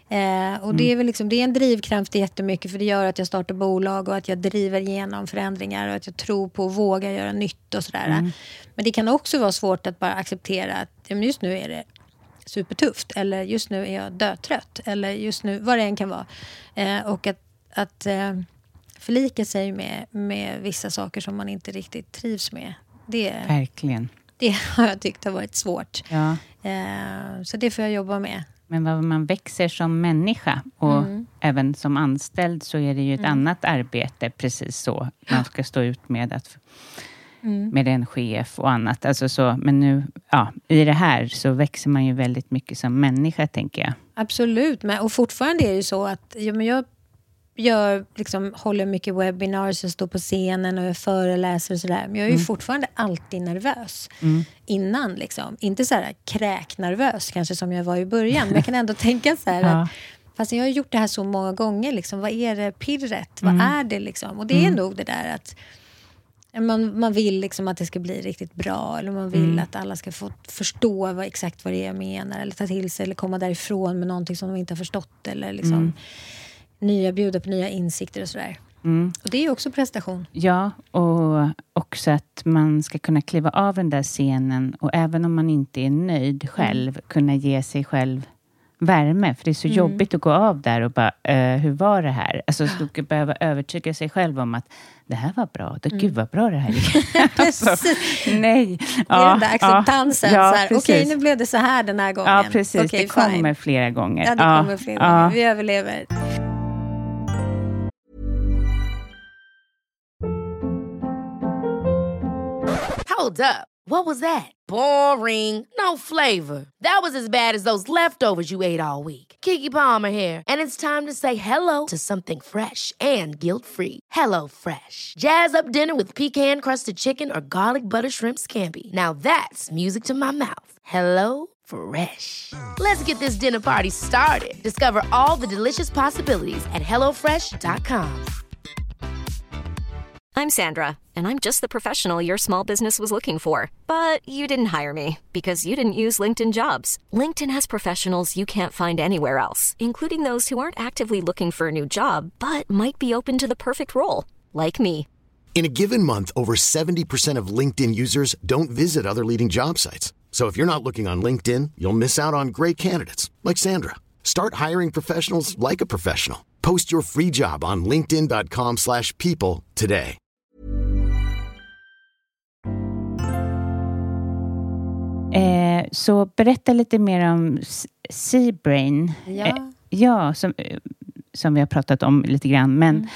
Eh, och Mm. det är väl liksom, det är en drivkraft jättemycket, för det gör att jag startar bolag och att jag driver igenom förändringar och att jag tror på att våga göra nytt och sådär. Mm. Men det kan också vara svårt att bara acceptera att ja, men just nu är det supertufft, eller just nu är jag dötrött, eller just nu, vad det än kan vara. Eh, och att, att eh, förlika sig med, med vissa saker som man inte riktigt trivs med. Det, Verkligen. det har jag tyckt har varit svårt. Ja. Eh, så det får jag jobba med. Men vad man växer som människa och Mm. även som anställd, så är det ju ett Mm. annat arbete, precis så. Man ska stå ut med att Mm. med en chef och annat. Alltså så, men nu, ja, i det här så växer man ju väldigt mycket som människa, tänker jag. Absolut, men, och fortfarande är det ju så att ja, men jag gör, liksom, håller mycket webinars och står på scenen och jag föreläser och sådär. Men jag är ju Mm. fortfarande alltid nervös Mm. innan. Liksom. Inte så här kräknervös kanske som jag var i början. Men jag kan ändå tänka så här Ja. att fast jag har gjort det här så många gånger. Liksom, vad är det pirret? Mm. Vad är det liksom? Och det är Mm. nog det där att man, man vill liksom att det ska bli riktigt bra. Eller man vill Mm. att alla ska få förstå vad, exakt vad det är jag menar. Eller ta till sig eller komma därifrån med någonting som de inte har förstått. Eller liksom Mm. nya, bjuda på nya insikter och sådär. Mm. Och det är ju också prestation. Ja, och också att man ska kunna kliva av den där scenen och även om man inte är nöjd själv, Mm. kunna ge sig själv värme. För det är så Mm. jobbigt att gå av där och bara, eh, hur var det här? Alltså, ska behöva övertyga sig själv om att det här var bra. Det, Mm. Gud vad bra det här gick. alltså, Precis. nej. Det är den där acceptansen. Ja, så här, precis. okej, nu blev det så här den här gången. Ja, precis. Okej, det kommer fine. flera gånger. Ja, det kommer flera ja. gånger. Vi överlever. Hold up. What was that? Boring. No flavor. That was as bad as those leftovers you ate all week. Keke Palmer here, and it's time to say hello to something fresh and guilt-free. Hello Fresh. Jazz up dinner with pecan-crusted chicken or garlic butter shrimp scampi. Now that's music to my mouth. Hello Fresh. Let's get this dinner party started. Discover all the delicious possibilities at hello fresh dot com. I'm Sandra, and I'm just the professional your small business was looking for. But you didn't hire me because you didn't use LinkedIn Jobs. LinkedIn has professionals you can't find anywhere else, including those who aren't actively looking for a new job, but might be open to the perfect role, like me. In a given month, over seventy percent of LinkedIn users don't visit other leading job sites. So if you're not looking on LinkedIn, you'll miss out on great candidates like Sandra. Start hiring professionals like a professional. Post your free job on linkedin dot com slash people today. Eh, så berätta lite mer om C-Brain. Ja. Eh, ja, som, som vi har pratat om lite grann. Men Mm.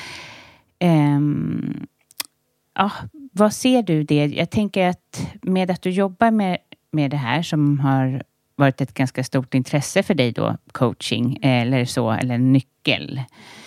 ehm, ja, vad ser du det? Jag tänker att med att du jobbar med, med det här som har varit ett ganska stort intresse för dig då, coaching eller så, eller nyckel.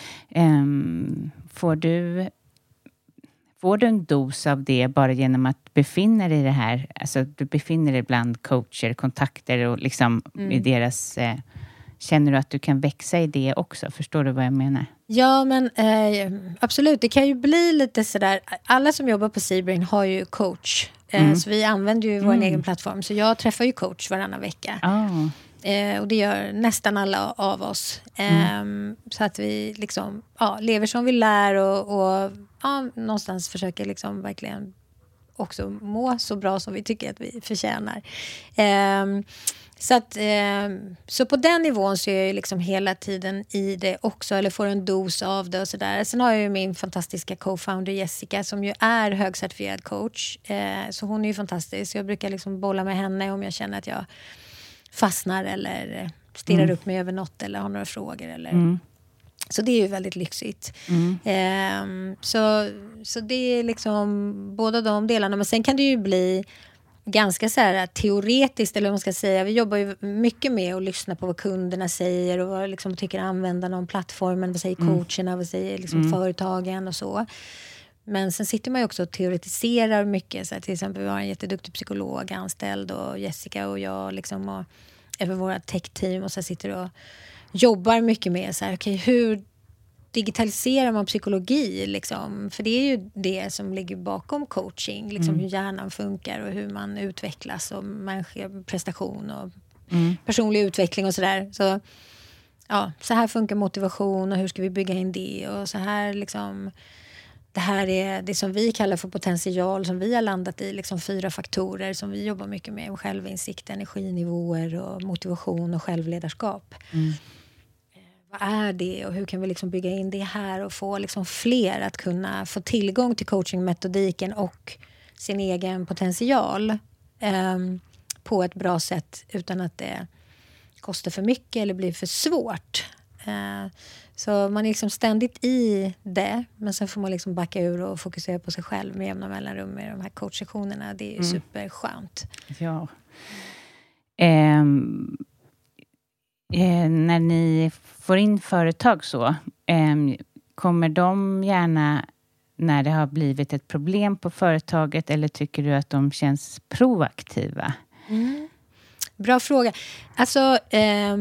Ehm, får du... Får du en dos av det bara genom att befinna dig i det här? Alltså du befinner dig bland coacher, kontakter och liksom Mm. i deras... Eh, känner du att du kan växa i det också? Förstår du vad jag menar? Ja, men eh, absolut. Det kan ju bli lite sådär. Alla som jobbar på C-Brain har ju coach. Eh, Mm. Så vi använder ju vår Mm. egen plattform. Så jag träffar ju coach varannan vecka. Ah. Eh, och det gör nästan alla av oss. Eh, Mm. Så att vi liksom, ja, lever som vi lär och, och ja, någonstans försöker liksom verkligen också må så bra som vi tycker att vi förtjänar. Eh, så, att, eh, så på den nivån så är jag ju liksom hela tiden i det också, eller får en dos av det och sådär. Sen har jag ju min fantastiska co-founder Jessica som ju är högcertifierad coach. Eh, så hon är ju fantastisk. Jag brukar liksom bolla med henne om jag känner att jag fastnar eller stirrar Mm. upp mig över något eller har några frågor. Eller. Mm. Så det är ju väldigt lyxigt. Mm. Ehm, så, så det är liksom båda de delarna. Men sen kan det ju bli ganska så här teoretiskt, eller vad man ska säga. Vi jobbar ju mycket med att lyssna på vad kunderna säger och vad liksom tycker användarna om plattformen. Vad säger Mm. coacherna, vad säger liksom Mm. företagen och så. Men sen sitter man ju också och teoretiserar mycket. Så här, till exempel vi har en jätteduktig psykolog anställd och Jessica och jag liksom, och även våra tech-team och så sitter och jobbar mycket med så här, okay, hur digitaliserar man psykologi liksom? För det är ju det som ligger bakom coaching, liksom Mm. hur hjärnan funkar och hur man utvecklas och mänsklig prestation och Mm. personlig utveckling och sådär. Så, ja, så här funkar motivation och hur ska vi bygga in det och så här liksom, det här är det som vi kallar för potential som vi har landat i, liksom fyra faktorer som vi jobbar mycket med, självinsikt, energinivåer och motivation och självledarskap. Mm. Vad är det och hur kan vi liksom bygga in det här och få liksom fler att kunna få tillgång till coachingmetodiken och sin egen potential eh, på ett bra sätt utan att det kostar för mycket eller blir för svårt. Eh, så man är liksom ständigt i det, men sen får man liksom backa ur och fokusera på sig själv med jämna mellanrum med de här coachsessionerna. Det är ju mm. superskönt. Ja. Um... Eh, när ni får in företag så, eh, kommer de gärna när det har blivit ett problem på företaget eller tycker du att de känns proaktiva? Mm. Bra fråga. Alltså, eh,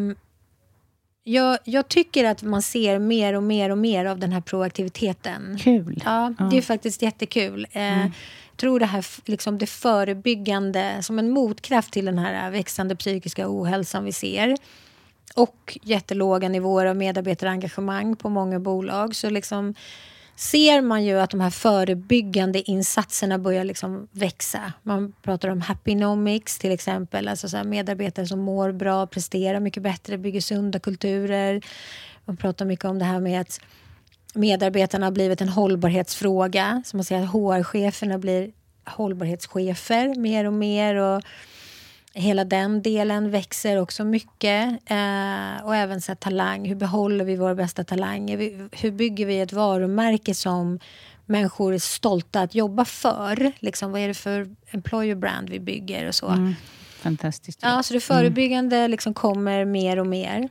jag, jag tycker att man ser mer och mer och mer av den här proaktiviteten. Kul. Ja, det är ja. faktiskt jättekul. Eh, mm. Jag tror det här liksom det förebyggande som en motkraft till den här växande psykiska ohälsan vi ser. Och jättelåga nivåer av medarbetarengagemang på många bolag. Så liksom ser man ju att de här förebyggande insatserna börjar liksom växa. Man pratar om Happynomics till exempel. Alltså så här medarbetare som mår bra, presterar mycket bättre, bygger sunda kulturer. Man pratar mycket om det här med att medarbetarna har blivit en hållbarhetsfråga. Så man säger att H R-cheferna blir hållbarhetschefer mer och mer och hela den delen växer också mycket. Eh, och även så här, talang. Hur behåller vi våra bästa talanger? Hur bygger vi ett varumärke som människor är stolta att jobba för? Liksom, vad är det för employer brand vi bygger och så? Mm, fantastiskt. Ja, så det förebyggande mm. liksom kommer mer och mer.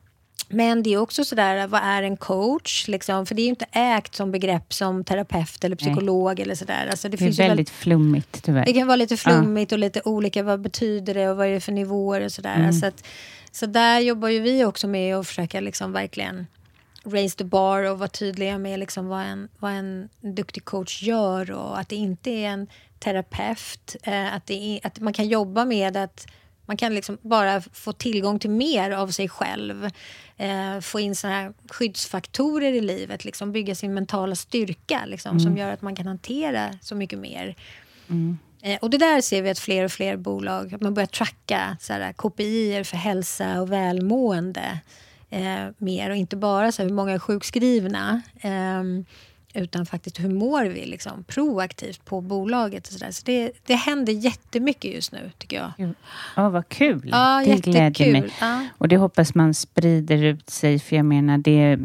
Men det är också sådär, vad är en coach? Liksom, för det är ju inte ägt som begrepp som terapeut eller psykolog. Nej. Eller sådär. Alltså det, det är finns väldigt väldigt, flummigt tyvärr. Det kan vara lite flummigt ja. Och lite olika. Vad betyder det och vad är det för nivåer och sådär. Mm. Så, att, så där jobbar ju vi också med att försöka liksom verkligen raise the bar och vara tydliga med liksom vad, en, vad en duktig coach gör. Och att det inte är en terapeut. Eh, att, det är, att man kan jobba med att man kan liksom bara få tillgång till mer av sig själv. Eh, få in såna här skyddsfaktorer i livet. Liksom bygga sin mentala styrka. Liksom, mm. Som gör att man kan hantera så mycket mer. Mm. Eh, och det där ser vi att fler och fler bolag. Att man börjar tracka så här, K P I-er för hälsa och välmående. Eh, mer. Och inte bara så här, hur många är sjukskrivna. Eh, utan faktiskt hur mår vi liksom, proaktivt på bolaget och sådär. Så det, det händer jättemycket just nu tycker jag. Ja, vad kul. Ja, det jättekul. Gläder mig. Ja. Och det hoppas man sprider ut sig, för jag menar det,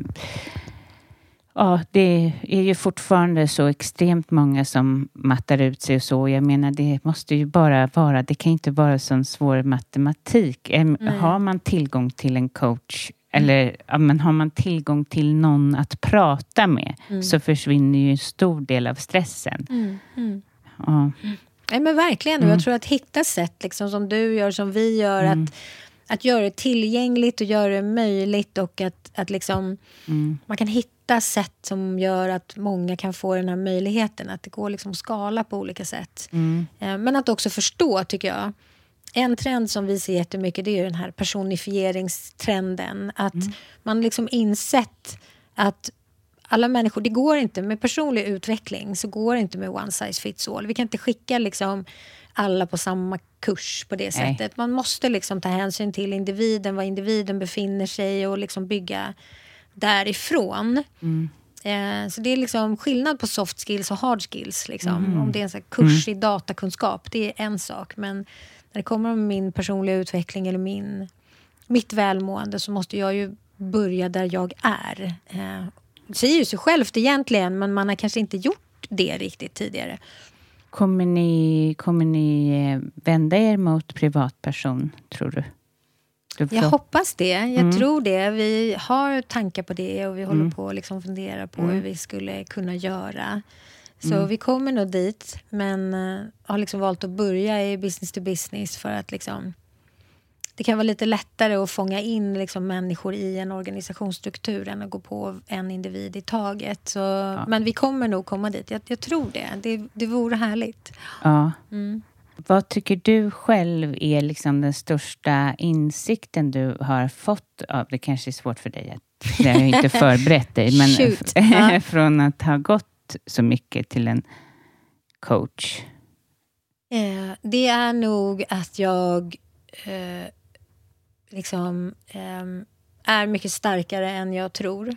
ja, det är ju fortfarande så extremt många som mattar ut sig och så. Jag menar det måste ju bara vara, det kan inte vara sån svår matematik. Mm. Har man tillgång till en coach eller ja, men har man tillgång till någon att prata med mm. så försvinner ju en stor del av stressen. Mm. Mm. Ja. Mm. Nej, men verkligen. Mm. Jag tror att hitta sätt liksom, som du gör, som vi gör, mm. att, att göra det tillgängligt och göra det möjligt och att, att liksom, mm. man kan hitta sätt som gör att många kan få den här möjligheten. Att det går liksom att skala på olika sätt. Mm. Men att också förstå, tycker jag. En trend som vi ser jättemycket, det är ju den här personifieringstrenden. Att mm. man liksom insett att alla människor, det går inte med personlig utveckling, så går det inte med one size fits all. Vi kan inte skicka liksom alla på samma kurs på det sättet. Nej. Man måste liksom ta hänsyn till individen, var individen befinner sig och liksom bygga därifrån. Mm. Eh, så det är liksom skillnad på soft skills och hard skills. Liksom. Mm. Om det är en sån här kurs mm. i datakunskap, det är en sak. Men när det kommer om min personliga utveckling eller min, mitt välmående, så måste jag ju börja där jag är. Eh, det säger ju sig självt egentligen, men man har kanske inte gjort det riktigt tidigare. Kommer ni, kommer ni vända er mot privatperson, tror du? du jag hoppas det. Jag mm. tror det. Vi har tankar på det och vi håller mm. på att liksom fundera på mm. hur vi skulle kunna göra. Så mm. vi kommer nog dit, men uh, har liksom valt att börja i business to business för att liksom, det kan vara lite lättare att fånga in liksom människor i en organisationsstruktur än att gå på en individ i taget. Så, ja. Men vi kommer nog komma dit. Jag, jag tror det. det. Det vore härligt. Ja. Mm. vad tycker du själv är liksom den största insikten du har fått av, det kanske är svårt för dig att jag har inte förberett dig, men ja. från att ha gått så mycket till en coach? Eh, det är nog att jag eh, liksom eh, är mycket starkare än jag tror.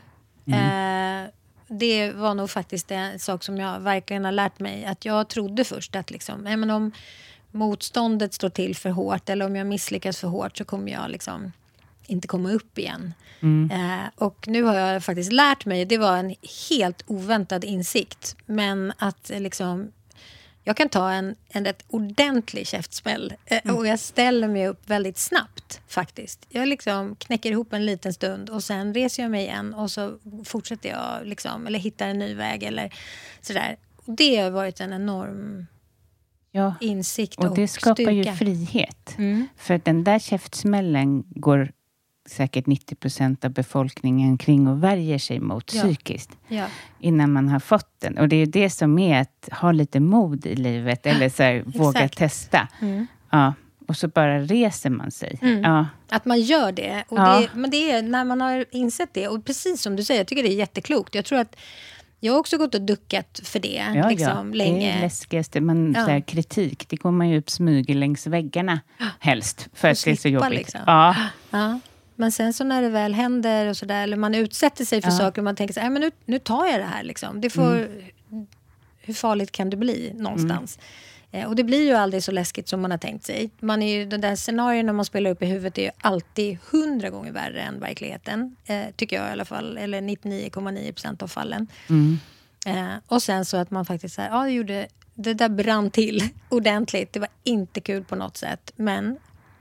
Mm. Eh, det var nog faktiskt en sak som jag verkligen har lärt mig. Att jag trodde först att liksom, eh, men om motståndet står till för hårt eller om jag misslyckas för hårt så kommer jag liksom inte komma upp igen. Mm. Eh, och nu har jag faktiskt lärt mig, det var en helt oväntad insikt, men att eh, liksom jag kan ta en, en rätt ordentlig käftsmäll eh, mm. och jag ställer mig upp väldigt snabbt faktiskt. Jag liksom knäcker ihop en liten stund och sen reser jag mig igen och så fortsätter jag liksom, eller hittar en ny väg eller sådär. Och det har varit en enorm ja. insikt och, och det skapar styrka. Ju frihet. Mm. För den där käftsmällen går säkert nittio procent av befolkningen kring och värjer sig mot ja. psykiskt. Ja. Innan man har fått den. Och det är ju det som är att ha lite mod i livet. Eller så här, våga testa. Mm. Ja. Och så bara reser man sig. Mm. Ja. Att man gör det. Och ja. det. Men det är när man har insett det. Och precis som du säger, jag tycker det är jätteklokt. Jag tror att jag har också gått och duckat för det. Ja, liksom, ja. länge. Det är läskigaste. Man, ja. så här, kritik, det går man ju upp smyger längs väggarna helst. För att det är så jobbigt. Liksom. Ja. Ja. Men sen så när det väl händer och sådär, eller man utsätter sig för ja. saker och man tänker så här, men nu, nu tar jag det här liksom. Det får, mm. hur farligt kan det bli någonstans? Mm. Eh, och det blir ju aldrig så läskigt som man har tänkt sig. Man är ju, den där scenarien när man spelar upp i huvudet är ju alltid hundra gånger värre än verkligheten. Eh, tycker jag i alla fall, eller nittionio komma nio procent av fallen. Mm. Eh, och sen så att man faktiskt så här, ja det gjorde, det där brann till ordentligt. Det var inte kul på något sätt, men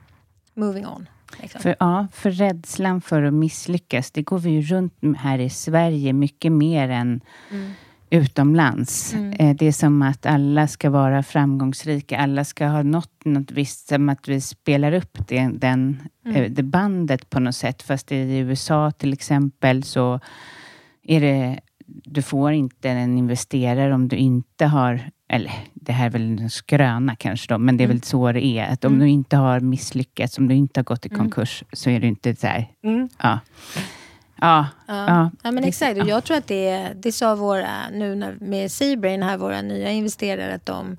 moving on. Liksom. För, ja, för rädslan för att misslyckas, det går vi ju runt här i Sverige mycket mer än mm. utomlands. Mm. Det är som att alla ska vara framgångsrika, alla ska ha nått något visst, som att vi spelar upp det, den, mm. det bandet på något sätt. Fast i U S A till exempel så är det, du får inte en investerare om du inte har, eller det här är väl en skröna kanske då, men det är mm. väl så det är. Att om mm. du inte har misslyckats, om du inte har gått i konkurs mm. så är du inte så här. Mm. Ja. Ja, ja. Ja. ja, men exakt. Och jag tror att det, det sa våra, nu när, med C-Brain här, våra nya investerare, att de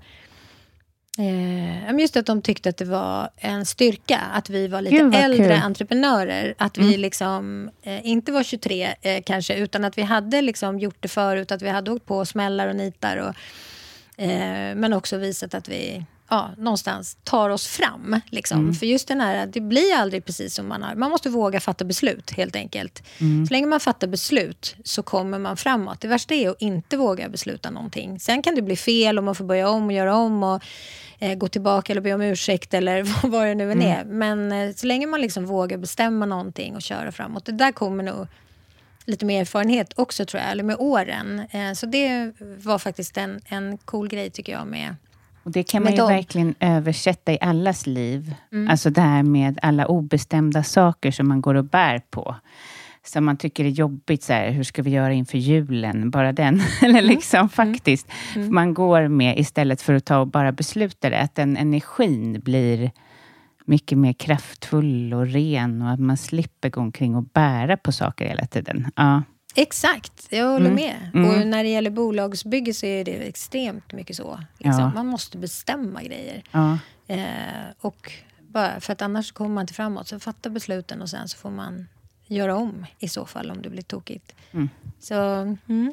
eh, just att de tyckte att det var en styrka att vi var lite Gud, äldre kul. entreprenörer. Att mm. vi liksom eh, inte var tjugotre eh, kanske, utan att vi hade liksom gjort det förut, att vi hade åkt på smällar och nitar och Eh, men också visat att vi ja, någonstans tar oss fram. Liksom. Mm. För just den här, det blir aldrig precis som man har. Man måste våga fatta beslut helt enkelt. Mm. Så länge man fattar beslut så kommer man framåt. Det värsta är att inte våga besluta någonting. Sen kan det bli fel och man får börja om och göra om och eh, gå tillbaka eller be om ursäkt eller vad det nu än är. Mm. Men eh, så länge man liksom vågar bestämma någonting och köra framåt, det där kommer nog lite mer erfarenhet också tror jag, eller med åren. Eh, så det var faktiskt en, en cool grej tycker jag med. Och det kan man ju dem. verkligen översätta i allas liv. Mm. Alltså det här med alla obestämda saker som man går och bär på. Som man tycker är jobbigt så här, hur ska vi göra inför julen? Bara den. Eller liksom mm. faktiskt. Mm. Man går med istället för att ta och bara besluta det. Att den energin blir mycket mer kraftfull och ren och att man slipper gå omkring och bära på saker hela tiden. Ja. Exakt, jag håller mm. med. Mm. Och när det gäller bolagsbygge så är det extremt mycket så. Liksom. Ja. Man måste bestämma grejer. Ja. Eh, och bara, för att annars kommer man inte framåt. Så fatta besluten och sen så får man göra om i så fall om det blir tokigt. Mm. Så, mm.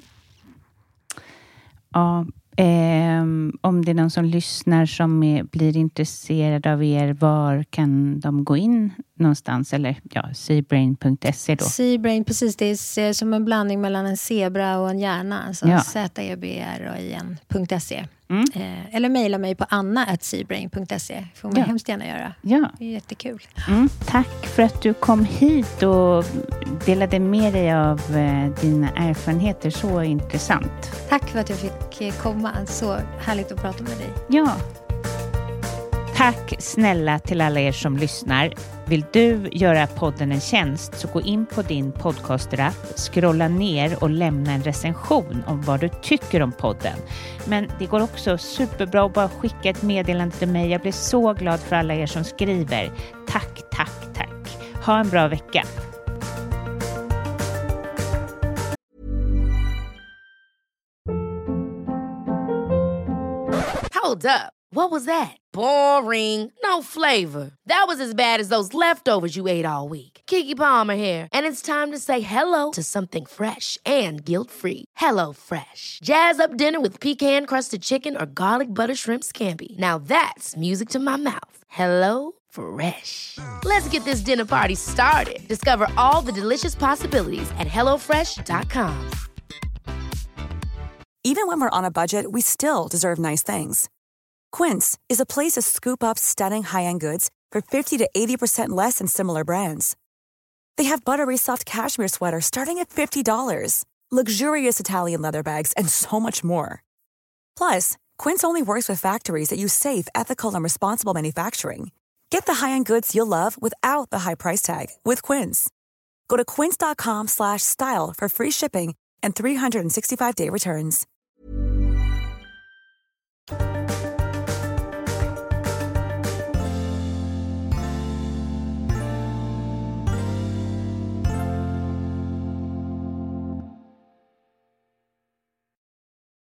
Ja, eh, om det är någon som lyssnar som är, blir intresserad av er, var kan de gå in någonstans? Eller ja, C-Brain punkt se då. C-Brain, precis. Det är som en blandning mellan en zebra och en hjärna. Alltså ja. Z E B R A I N punkt se. Mm. Eh, eller mejla mig på anna at c brain punkt se. Får man ja. hemskt gärna göra. Ja. Det är jättekul. Mm. Tack för att du kom hit och delade med dig av eh, dina erfarenheter. Så intressant. Tack för att jag fick komma. Så härligt att prata med dig. Ja. Tack. Tack snälla till alla er som lyssnar. Vill du göra podden en tjänst så gå in på din podcaster-app, scrolla ner och lämna en recension om vad du tycker om podden. Men det går också superbra att bara skicka ett meddelande till mig. Jag blir så glad för alla er som skriver. Tack, tack, tack. Ha en bra vecka. Hold up. What was that? Boring. No flavor. That was as bad as those leftovers you ate all week. Keke Palmer here, and it's time to say hello to something fresh and guilt-free. Hello Fresh. Jazz up dinner with pecan-crusted chicken or garlic butter shrimp scampi. Now that's music to my mouth. Hello Fresh. Let's get this dinner party started. Discover all the delicious possibilities at hello fresh dot com. Even when we're on a budget, we still deserve nice things. Quince is a place to scoop up stunning high-end goods for fifty to eighty percent less than similar brands. They have buttery soft cashmere sweaters starting at fifty dollars, luxurious Italian leather bags, and so much more. Plus, Quince only works with factories that use safe, ethical, and responsible manufacturing. Get the high-end goods you'll love without the high price tag with Quince. Go to quince dot com slash style for free shipping and three hundred sixty-five day returns.